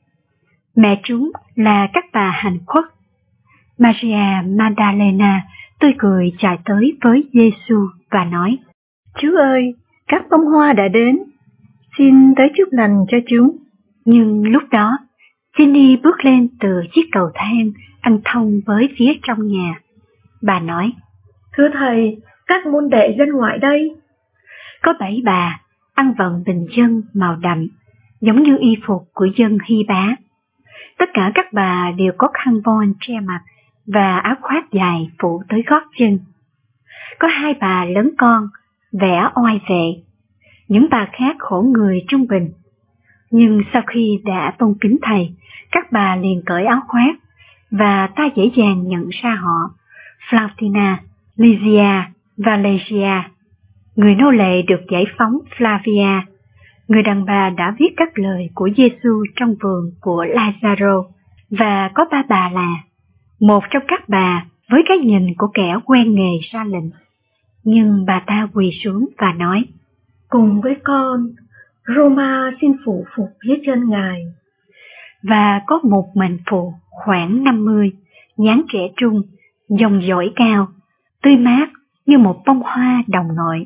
Mẹ chúng là các bà hành khuất. Maria Magdalena tươi cười chạy tới với Giêsu và nói: Chúa ơi, các bông hoa đã đến, xin tới chúc lành cho chúng. Nhưng lúc đó, Ginny bước lên từ chiếc cầu thang ăn thông với phía trong nhà. Bà nói: Thưa thầy, các môn đệ dân ngoại đây. Có 7 bà ăn vận bình dân màu đậm, giống như y phục của dân Hy Bá. Tất cả các bà đều có khăn voan che mặt và áo khoác dài phủ tới gót chân. Có 2 bà lớn con, vẻ oai vệ. Những bà khác khổ người trung bình. Nhưng sau khi đã tôn kính thầy, các bà liền cởi áo khoác, và ta dễ dàng nhận ra họ: Flautina, Lygia và Legia. Người nô lệ được giải phóng Flavia. Người đàn bà đã viết các lời của Giêsu trong vườn của Lazaro. Và có 3 bà là: một trong các bà với cái nhìn của kẻ quen nghề ra lệnh. Nhưng bà ta quỳ xuống và nói: Cùng với con, Roma xin phủ phục dưới chân Ngài. Và có một mệnh phụ khoảng 50, dáng trẻ trung, dòng dõi cao, tươi mát như một bông hoa đồng nội.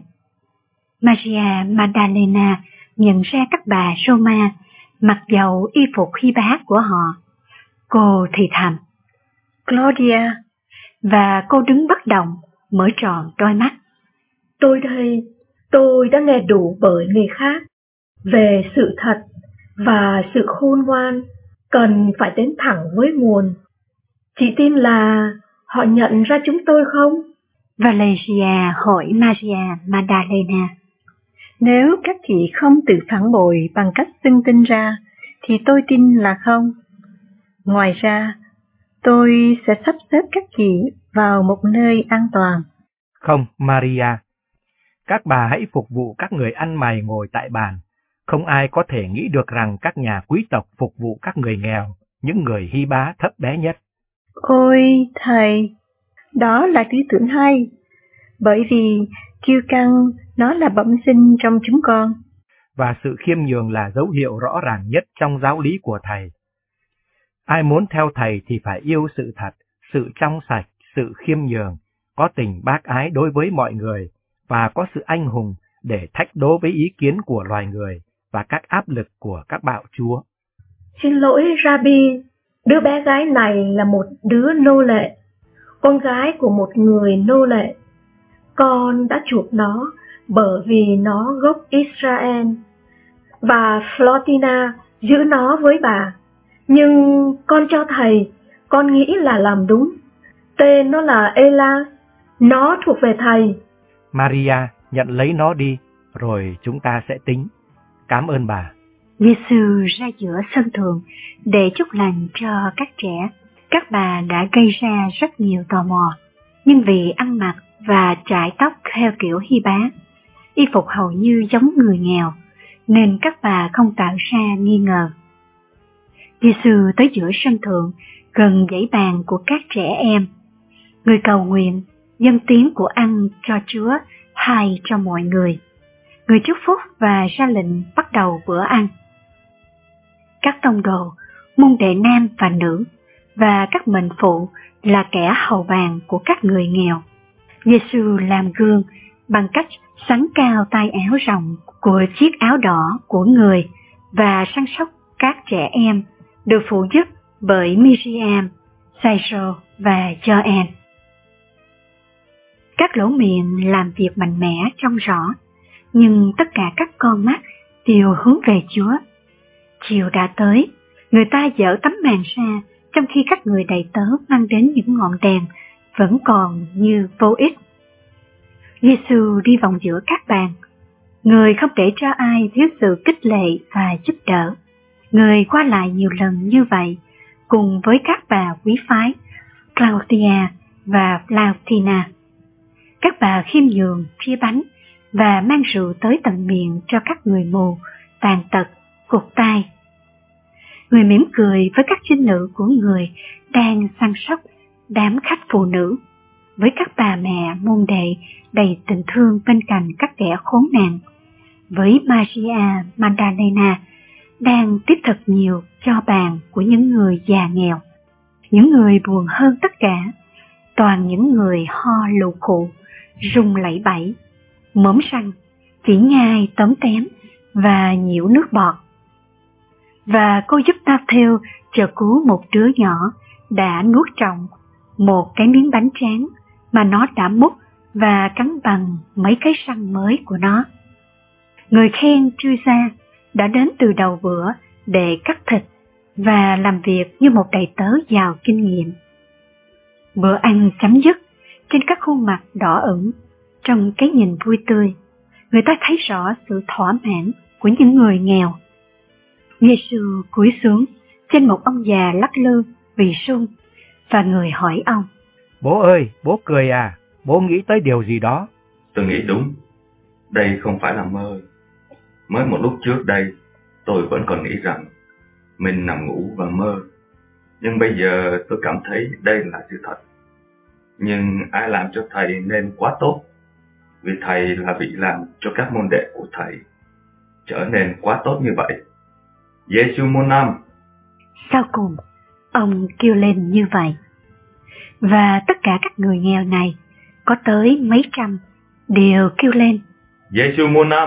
Maria Magdalena nhận ra các bà Roma mặc dầu y phục Hy Bá của họ. Cô thì thầm: Claudia. Và cô đứng bất động, mở tròn đôi mắt. Tôi đây, tôi đã nghe đủ bởi người khác về sự thật và sự khôn ngoan cần phải đến thẳng với nguồn. Chị tin là họ nhận ra chúng tôi không? Và Legia hỏi Maria Magdalena: Nếu các chị không tự phản bội bằng cách xưng tin ra, thì tôi tin là không. Ngoài ra, tôi sẽ sắp xếp các chị vào một nơi an toàn. Không, Maria. Các bà hãy phục vụ các người ăn mày ngồi tại bàn. Không ai có thể nghĩ được rằng các nhà quý tộc phục vụ các người nghèo, những người Hy Bá thấp bé nhất. Ôi thầy, đó là ý tưởng hay, bởi vì kiêu căng nó là bẩm sinh trong chúng con. Và sự khiêm nhường là dấu hiệu rõ ràng nhất trong giáo lý của thầy. Ai muốn theo thầy thì phải yêu sự thật, sự trong sạch, sự khiêm nhường, có tình bác ái đối với mọi người, và có sự anh hùng để thách đố với ý kiến của loài người và các áp lực của các bạo chúa. Xin lỗi Rabbi, đứa bé gái này là một đứa nô lệ, con gái của một người nô lệ. Con đã chuộc nó bởi vì nó gốc Israel, và Flautina giữ nó với bà. Nhưng con cho thầy, con nghĩ là làm đúng. Tên nó là Ela, nó thuộc về thầy. Maria, nhận lấy nó đi, rồi chúng ta sẽ tính. Cảm ơn bà. Giêsu ra giữa sân thượng để chúc lành cho các trẻ. Các bà đã gây ra rất nhiều tò mò, nhưng vì ăn mặc và chải tóc theo kiểu Hy Bá, y phục hầu như giống người nghèo, nên các bà không tạo ra nghi ngờ. Giêsu tới giữa sân thượng, gần dãy bàn của các trẻ em. Người cầu nguyện, dâng tiếng của ăn cho Chúa hay cho mọi người. Người chúc phúc và ra lệnh bắt đầu bữa ăn. Các tông đồ, môn đệ nam và nữ, và các mệnh phụ là kẻ hầu bàn của các người nghèo. Giêsu làm gương bằng cách sắn cao tay áo rộng của chiếc áo đỏ của người và săn sóc các trẻ em, được phụ giúp bởi Miriam, Sairo và Gioan. Các lỗ miệng làm việc mạnh mẽ trong rõ, nhưng tất cả các con mắt đều hướng về Chúa. Chiều đã tới, người ta dỡ tấm màn ra, trong khi các người đầy tớ mang đến những ngọn đèn vẫn còn như vô ích. Giê-xu đi vòng giữa các bàn. Người không để cho ai thiếu sự khích lệ và giúp đỡ. Người qua lại nhiều lần như vậy, cùng với các bà quý phái Claudia và Flautina. Các bà khiêm nhường, chia bánh và mang rượu tới tận miệng cho các người mù, tàn tật, cụt tai. Người mỉm cười với các trinh nữ của người đang săn sóc đám khách phụ nữ, với các bà mẹ môn đệ đầy tình thương bên cạnh các kẻ khốn nạn, với Maria Magdalena đang tiếp thật nhiều cho bàn của những người già nghèo. Những người buồn hơn tất cả, toàn những người ho lù khụ, rung lẩy bẩy, mớm răng, chỉ nhai tóm tém và nhiễu nước bọt. Và cô giúp Matthew chờ cứu một đứa nhỏ đã nuốt trọn một cái miếng bánh tráng mà nó đã múc và cắn bằng mấy cái răng mới của nó. Người khen Chuza đã đến từ đầu bữa để cắt thịt và làm việc như một đầy tớ giàu kinh nghiệm. Bữa ăn chấm dứt, trên các khuôn mặt đỏ ửng, trong cái nhìn vui tươi, người ta thấy rõ sự thỏa mãn của những người nghèo. Giê-xu cúi xuống trên một ông già lắc lư vì sung, và người hỏi ông: Bố ơi, bố cười à? Bố nghĩ tới điều gì đó? Tôi nghĩ đúng, đây không phải là mơ. Mới một lúc trước đây, tôi vẫn còn nghĩ rằng mình nằm ngủ và mơ. Nhưng bây giờ tôi cảm thấy đây là sự thật. Nhưng ai làm cho thầy nên quá tốt, vì thầy là vị làm cho các môn đệ của thầy trở nên quá tốt như vậy. Giê-xu môn năm. Sau cùng, ông kêu lên như vậy. Và tất cả các người nghèo này, có tới mấy trăm, đều kêu lên: Giê-xu môn năm.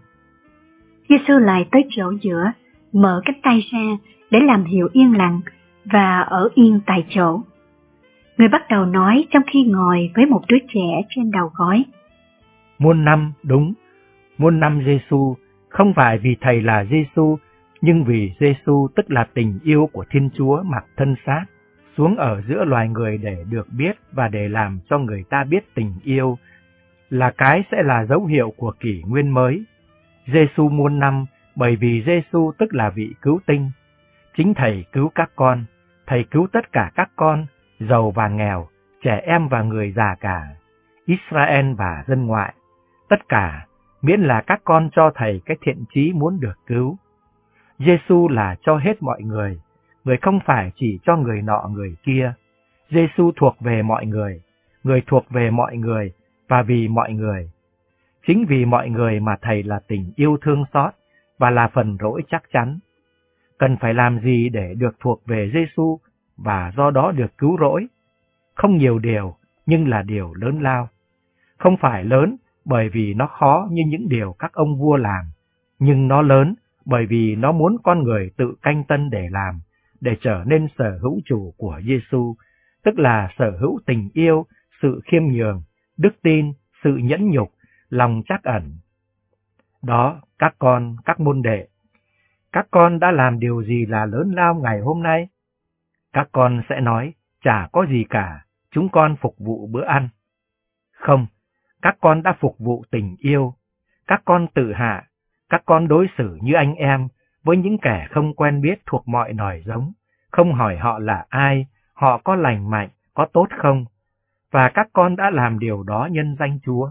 Giê-xu lại tới chỗ giữa, mở cánh tay ra để làm hiệu yên lặng và ở yên tại chỗ. Người bắt đầu nói trong khi ngồi với một đứa trẻ trên đầu gối: Muôn năm, đúng, muôn năm Giê-xu, không phải vì thầy là Giê-xu, nhưng vì Giê-xu tức là tình yêu của Thiên Chúa mặc thân xác, xuống ở giữa loài người để được biết và để làm cho người ta biết tình yêu, là cái sẽ là dấu hiệu của kỷ nguyên mới. Giê-xu muôn năm, bởi vì Giê-xu tức là vị cứu tinh. Chính thầy cứu các con, thầy cứu tất cả các con, giàu và nghèo, trẻ em và người già cả, Israel và dân ngoại, tất cả, miễn là các con cho thầy cái thiện chí muốn được cứu. Giê-xu là cho hết mọi người không phải chỉ cho người nọ người kia. Giê-xu thuộc về mọi người thuộc về mọi người và vì mọi người. Chính vì mọi người mà thầy là tình yêu thương xót và là phần rỗi chắc chắn. Cần phải làm gì để được thuộc về Giê-xu và do đó được cứu rỗi? Không nhiều điều, nhưng là điều lớn lao. Không phải lớn bởi vì nó khó như những điều các ông vua làm, nhưng nó lớn bởi vì nó muốn con người tự canh tân để làm, để trở nên sở hữu chủ của Giê-xu, tức là sở hữu tình yêu, sự khiêm nhường, đức tin, sự nhẫn nhục, lòng trắc ẩn. Đó, các con, các môn đệ, các con đã làm điều gì là lớn lao ngày hôm nay? Các con sẽ nói, chả có gì cả, chúng con phục vụ bữa ăn. Không, các con đã phục vụ tình yêu. Các con tự hạ, các con đối xử như anh em với những kẻ không quen biết thuộc mọi nòi giống, không hỏi họ là ai, họ có lành mạnh, có tốt không. Và các con đã làm điều đó nhân danh Chúa.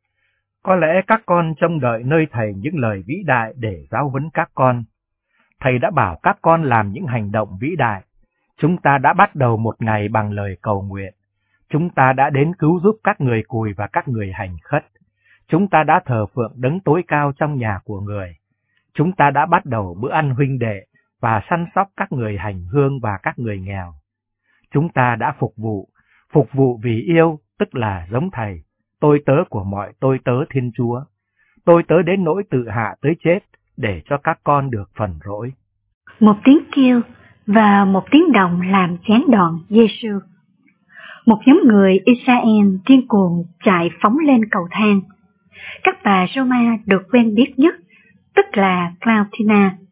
Có lẽ các con trông đợi nơi thầy những lời vĩ đại để giáo huấn các con. Thầy đã bảo các con làm những hành động vĩ đại. Chúng ta đã bắt đầu một ngày bằng lời cầu nguyện. Chúng ta đã đến cứu giúp các người cùi và các người hành khất. Chúng ta đã thờ phượng đấng tối cao trong nhà của người. Chúng ta đã bắt đầu bữa ăn huynh đệ và săn sóc các người hành hương và các người nghèo. Chúng ta đã phục vụ vì yêu, tức là giống thầy, tôi tớ của mọi tôi tớ Thiên Chúa. Tôi tớ đến nỗi tự hạ tới chết để cho các con được phần rỗi. Một tiếng kêu và một tiếng động làm gián đoạn Giê-xu. Một nhóm người Israel điên cuồng chạy phóng lên cầu thang. Các bà Roma được quen biết nhất, tức là Claudina,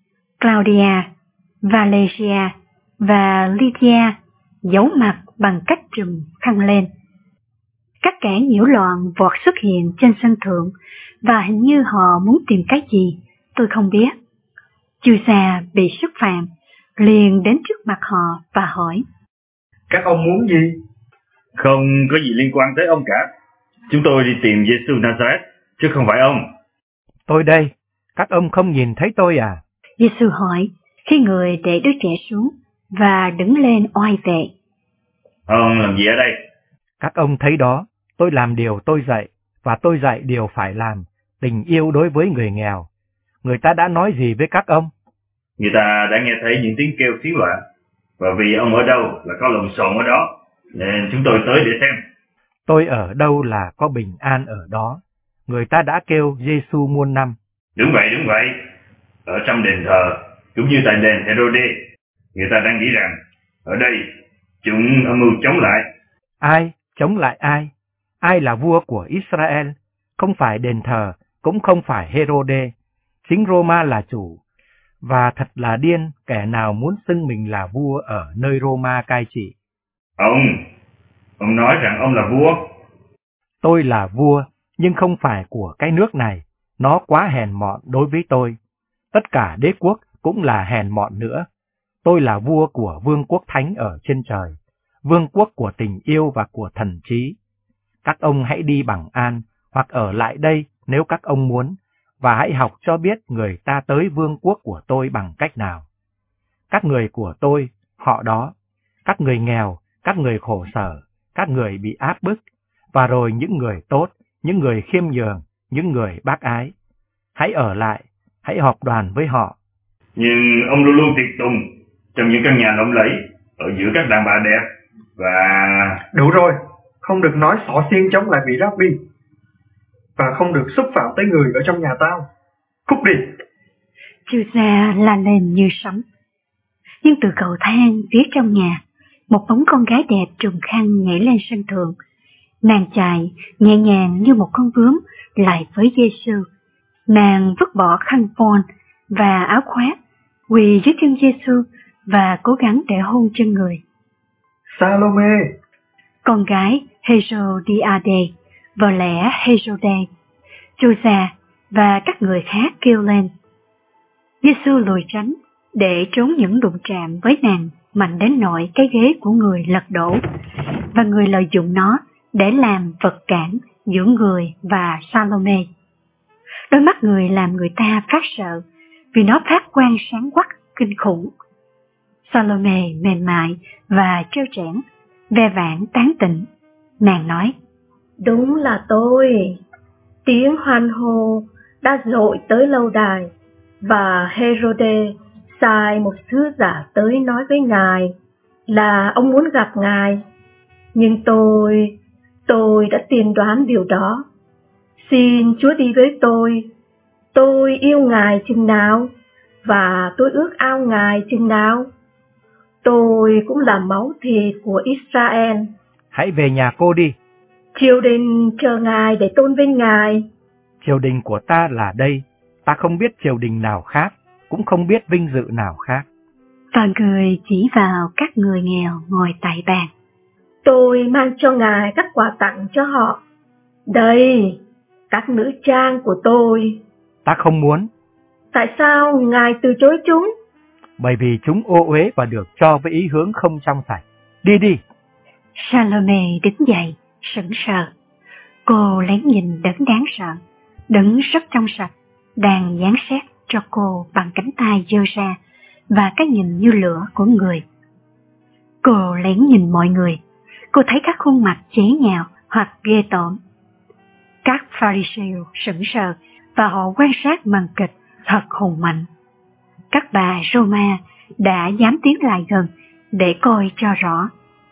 Claudia, Valeria và Lydia giấu mặt bằng cách trùm khăn lên. Các kẻ nhiễu loạn vọt xuất hiện trên sân thượng và hình như họ muốn tìm cái gì, tôi không biết. Chuza bị xúc phạm, liền đến trước mặt họ và hỏi: Các ông muốn gì? Không có gì liên quan tới ông cả. Chúng tôi đi tìm Giêsu Nazareth, chứ không phải ông. Tôi đây, các ông không nhìn thấy tôi à? Giêsu hỏi khi người để đứa trẻ xuống và đứng lên oai vệ. Ông làm gì ở đây? Các ông thấy đó, tôi làm điều tôi dạy, và tôi dạy điều phải làm, tình yêu đối với người nghèo. Người ta đã nói gì với các ông? Người ta đã nghe thấy những tiếng kêu xiết loạn, và vì ông ở đâu là có lộn xộn ở đó, nên chúng tôi tới để xem. Tôi ở đâu là có bình an ở đó. Người ta đã kêu Giêsu muôn năm. Đúng vậy. Ở trong đền thờ, cũng như tại đền Herode, người ta đang nghĩ rằng ở đây chúng âm mưu chống lại. Ai? Chống lại ai? Ai là vua của Israel? Không phải đền thờ, cũng không phải Herode. Chính Roma là chủ. Và thật là điên kẻ nào muốn xưng mình là vua ở nơi Roma cai trị. Ông nói rằng ông là vua. Tôi là vua, nhưng không phải của cái nước này. Nó quá hèn mọn đối với tôi. Tất cả đế quốc cũng là hèn mọn nữa. Tôi là vua của vương quốc thánh ở trên trời, vương quốc của tình yêu và của thần trí. Các ông hãy đi bằng an, hoặc ở lại đây nếu các ông muốn, và hãy học cho biết người ta tới vương quốc của tôi bằng cách nào. Các người của tôi, họ đó, các người nghèo, các người khổ sở, các người bị áp bức, và rồi những người tốt, những người khiêm nhường, những người bác ái. Hãy ở lại, hãy họp đoàn với họ. Nhưng ông luôn luôn tiệc tùng trong những căn nhà lộng lẫy, ở giữa các đàn bà đẹp, và... Đủ rồi, không được nói xỏ xiên chống lại vị Rabbi, và không được xúc phạm tới người ở trong nhà tao. Cút đi! Chuza la lên như sấm. Nhưng từ cầu thang phía trong nhà, một bóng con gái đẹp trùm khăn nhảy lên sân thượng. Nàng chạy nhẹ nhàng như một con bướm lại với Giêsu. Nàng vứt bỏ khăn phon và áo khoác, quỳ dưới chân Giêsu và cố gắng để hôn chân người. Salome! Con gái Herodiade, vợ lẽ Herode, Chuza và các người khác kêu lên. Giêsu lùi tránh để trốn những đụng chạm với nàng mạnh đến nỗi cái ghế của người lật đổ, và người lợi dụng nó để làm vật cản giữa người và Salome. Đôi mắt người làm người ta phát sợ vì nó phát quang sáng quắc kinh khủng. Salome mềm mại và trêu trẽn, ve vãn tán tỉnh. Nàng nói: Đúng là tôi. Tiếng hoan hô đã dội tới lâu đài, và Herode sai một sứ giả tới nói với ngài là ông muốn gặp ngài. Nhưng tôi đã tiên đoán điều đó. Xin Chúa đi với tôi. Tôi yêu ngài chừng nào, và tôi ước ao ngài chừng nào. Tôi cũng là máu thịt của Israel. Hãy về nhà cô đi. Triều đình chờ ngài để tôn vinh ngài. Triều đình của ta là đây. Ta không biết triều đình nào khác, cũng không biết vinh dự nào khác. Và người chỉ vào các người nghèo ngồi tại bàn. Tôi mang cho ngài các quà tặng cho họ. Đây, các nữ trang của tôi. Ta không muốn. Tại sao ngài từ chối chúng? Bởi vì chúng ô uế và được cho với ý hướng không trong sạch. Đi đi. Salome đứng dậy, sững sờ. Cô lén nhìn đấng đáng sợ, đấng rất trong sạch, đang giáng xét cho cô bằng cánh tay giơ ra và cái nhìn như lửa của người. Cô lén nhìn mọi người. Cô thấy các khuôn mặt chế nhạo hoặc ghê tởm. Các Pharisêu sững sờ và họ quan sát màn kịch thật hùng mạnh. Các bà Roma đã dám tiến lại gần để coi cho rõ.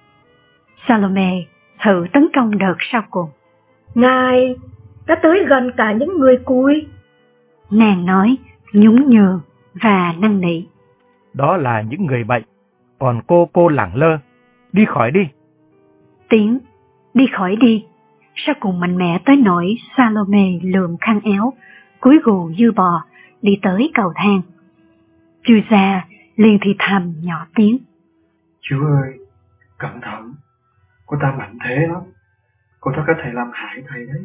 Salome thử tấn công đợt sau cùng. Ngài đã tới gần cả những người cùi. Nàng nói nhún nhường và năn nỉ. Đó là những người bệnh, còn cô lẳng lơ. Đi khỏi đi. Tiếng đi khỏi đi sau cùng mạnh mẽ tới nỗi Salome lượm khăn áo, cúi gù như bò đi tới cầu thang. Chuza liền thì thầm nhỏ tiếng. Chúa ơi, cẩn thận, cô ta mạnh thế lắm, cô ta có thể làm hại thầy đấy.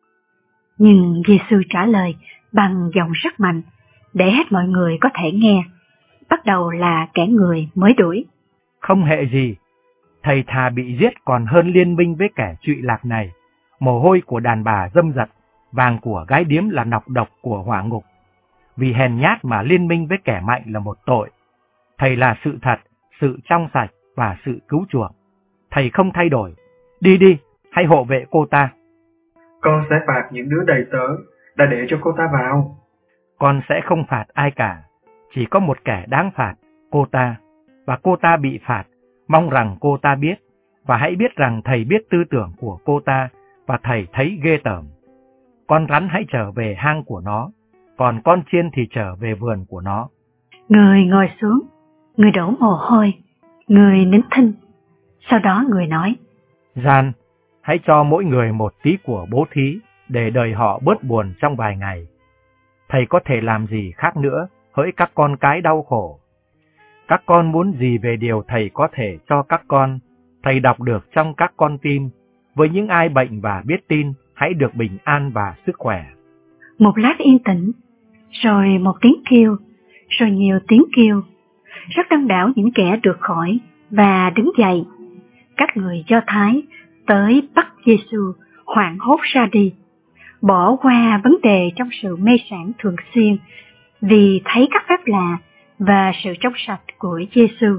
Nhưng Giê-xu trả lời bằng giọng rất mạnh, để hết mọi người có thể nghe. Bắt đầu là kẻ người mới đuổi. Không hề gì, thầy thà bị giết còn hơn liên minh với kẻ trụy lạc này. Mồ hôi của đàn bà dâm dật, vàng của gái điếm là nọc độc của hỏa ngục. Vì hèn nhát mà liên minh với kẻ mạnh là một tội. Thầy là sự thật, sự trong sạch và sự cứu chuộc. Thầy không thay đổi. Đi đi, hãy hộ vệ cô ta. Con sẽ phạt những đứa đầy tớ đã để cho cô ta vào. Con sẽ không phạt ai cả. Chỉ có một kẻ đáng phạt, cô ta. Và cô ta bị phạt. Mong rằng cô ta biết. Và hãy biết rằng thầy biết tư tưởng của cô ta. Và thầy thấy ghê tởm. Con rắn hãy trở về hang của nó. Còn con chiên thì trở về vườn của nó. Người ngồi xuống. Người đổ mồ hôi. Người nín thinh. Sau đó người nói. Gian, hãy cho mỗi người một tí của bố thí, để đời họ bớt buồn trong vài ngày. Thầy có thể làm gì khác nữa, hỡi các con cái đau khổ. Các con muốn gì về điều thầy có thể cho các con, thầy đọc được trong các con tim. Với những ai bệnh và biết tin, hãy được bình an và sức khỏe. Một lát yên tĩnh, rồi một tiếng kêu, rồi nhiều tiếng kêu. Rất đông đảo những kẻ được khỏi và đứng dậy. Các người Do Thái tới bắt Giê-xu hoảng hốt ra đi, bỏ qua vấn đề trong sự mê sảng thường xuyên vì thấy các phép lạ và sự trong sạch của Giê-xu.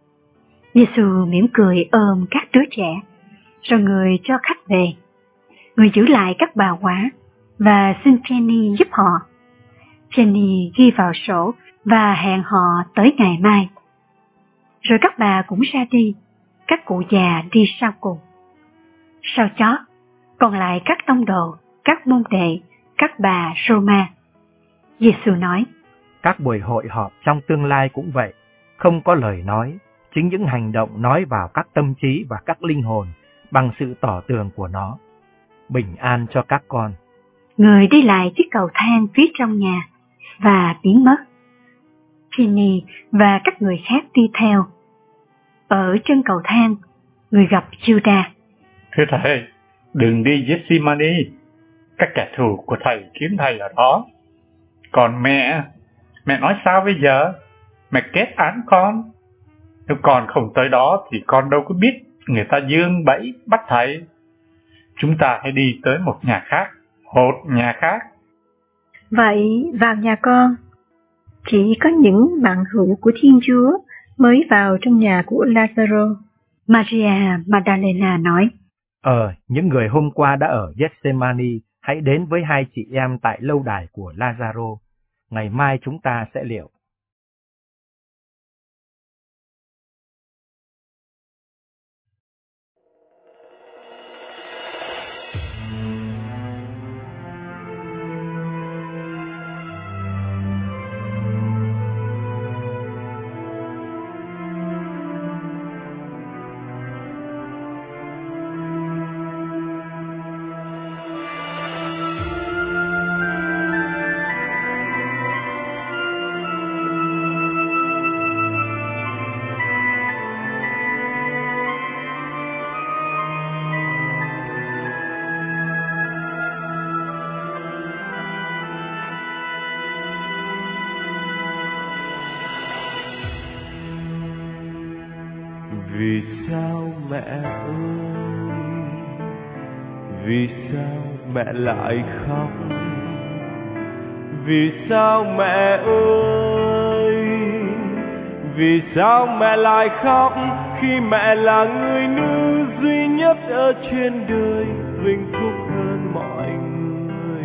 Giê-xu mỉm cười ôm các đứa trẻ, rồi người cho khách về. Người giữ lại các bà quả và xin Jenny giúp họ. Jenny ghi vào sổ và hẹn họ tới ngày mai. Rồi các bà cũng ra đi, các cụ già đi sau cùng. Sau chót, còn lại các tông đồ, các môn đệ, các bà Roma. Giê-xu nói, các buổi hội họp trong tương lai cũng vậy, không có lời nói, chính những hành động nói vào các tâm trí và các linh hồn bằng sự tỏ tường của nó. Bình an cho các con. Người đi lại chiếc cầu thang phía trong nhà và biến mất. Jenny và các người khác đi theo. Ở chân cầu thang, người gặp Judas. Thưa thầy, đừng đi Gethsemane. Các kẻ thù của thầy kiếm thầy ở đó. Còn mẹ nói sao bây giờ? Mẹ kết án con. Nếu con không tới đó thì con đâu có biết người ta dương bẫy bắt thầy. Chúng ta hãy đi tới một nhà khác, một nhà khác. Vậy vào nhà con. Chỉ có những bạn hữu của Thiên Chúa mới vào trong nhà của Lazaro. Maria Magdalena nói, những người hôm qua đã ở Gethsemane, hãy đến với hai chị em tại lâu đài của Lazaro. Ngày mai chúng ta sẽ liệu. Vì sao mẹ ơi, vì sao mẹ lại khóc? Vì sao mẹ ơi, vì sao mẹ lại khóc khi mẹ là người nữ duy nhất ở trên đời, vinh phúc hơn mọi người?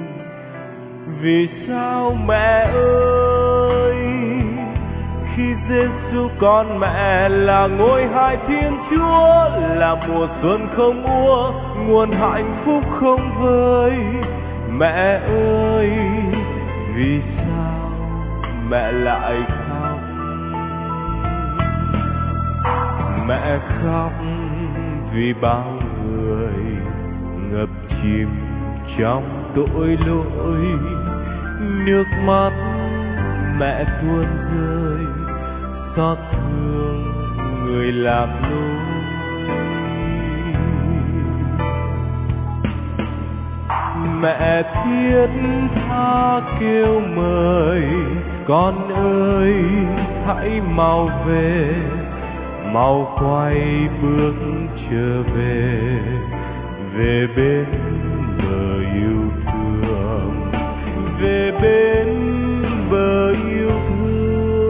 Vì sao mẹ ơi, khi Giê-xu con mẹ là ngôi hai Thiên Chúa, là mùa xuân không úa, nguồn hạnh phúc không vơi? Mẹ ơi, vì sao mẹ lại khóc? Mẹ khóc vì bao người ngập chìm trong tội lỗi, nước mắt mẹ tuôn rơi xót thương người làm nôi. Mẹ thiết tha kêu mời con ơi hãy mau về, mau quay bước trở về, về bên bờ yêu thương, về bên bờ yêu thương.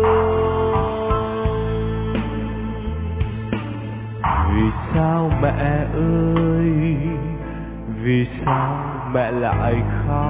Vì sao mẹ ơi, vì sao mẹ lại khóc?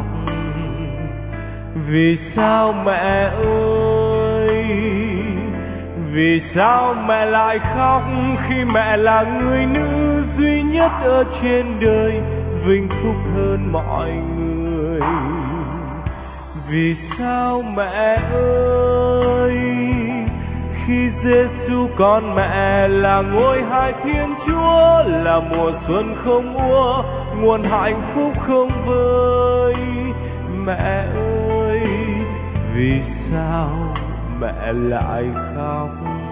Vì sao mẹ ơi, vì sao mẹ lại khóc khi mẹ là người nữ duy nhất ở trên đời, vinh phúc hơn mọi người? Vì sao mẹ ơi, khi Giêsu con mẹ là ngôi hai Thiên Chúa, là mùa xuân không úa, nguồn hạnh phúc không vơi? Mẹ ơi, vì sao mẹ lại khóc?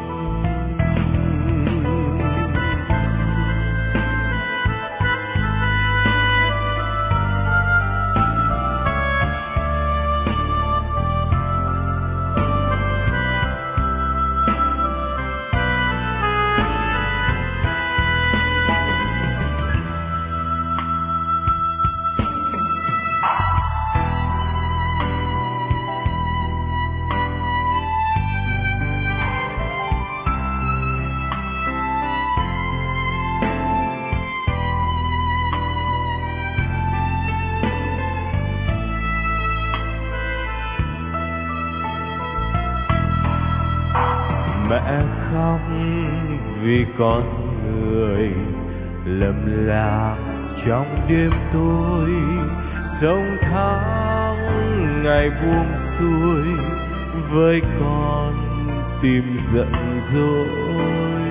Mẹ khóc vì con người lầm lạc trong đêm tối, dòng tháng ngày buông xuôi với con tim giận dỗi.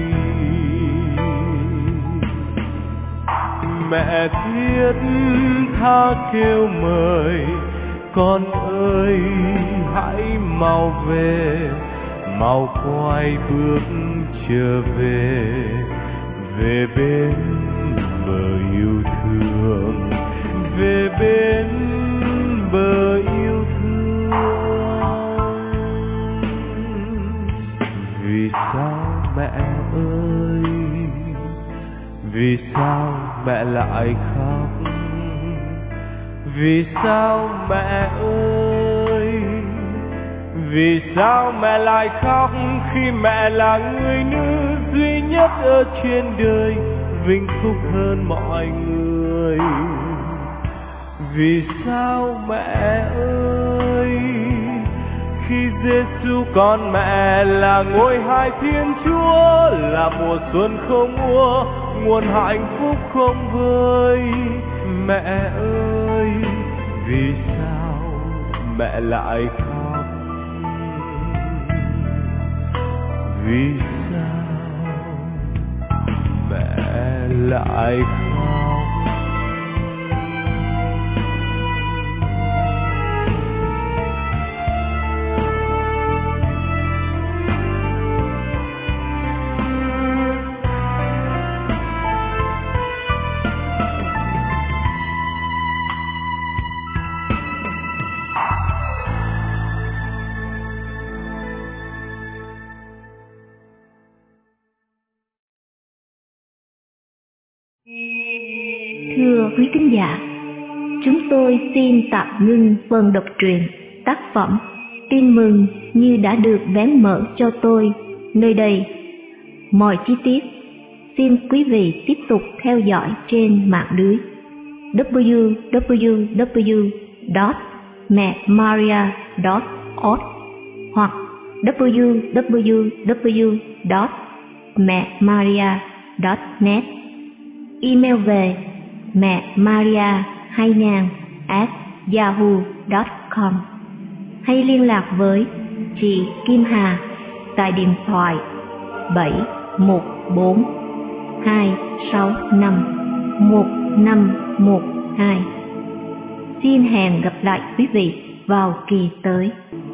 Mẹ thiết tha kêu mời con ơi hãy mau về, mau quay bước trở về, về bên bờ yêu thương, về bên bờ yêu thương. Vì sao mẹ ơi, vì sao mẹ lại khóc? Vì sao mẹ ơi, vì sao mẹ lại khóc khi mẹ là người nữ duy nhất ở trên đời, vinh phúc hơn mọi người? Vì sao mẹ ơi, khi Giêsu con mẹ là ngôi hai Thiên Chúa, là mùa xuân không úa, nguồn hạnh phúc không vơi? Mẹ ơi, vì sao mẹ lại khóc? Vì sao mẹ lại khóc? Thưa quý thính giả, chúng tôi xin tạm ngưng phần đọc truyện tác phẩm Tin mừng như đã được vén mở cho tôi nơi đây. Mọi chi tiết xin quý vị tiếp tục theo dõi trên mạng lưới www.memaria.org hoặc www.memaria.net. Email về memaria2000@yahoo.com hay liên lạc với chị Kim Hà tại điện thoại 714-265-1512. Xin hẹn gặp lại quý vị vào kỳ tới.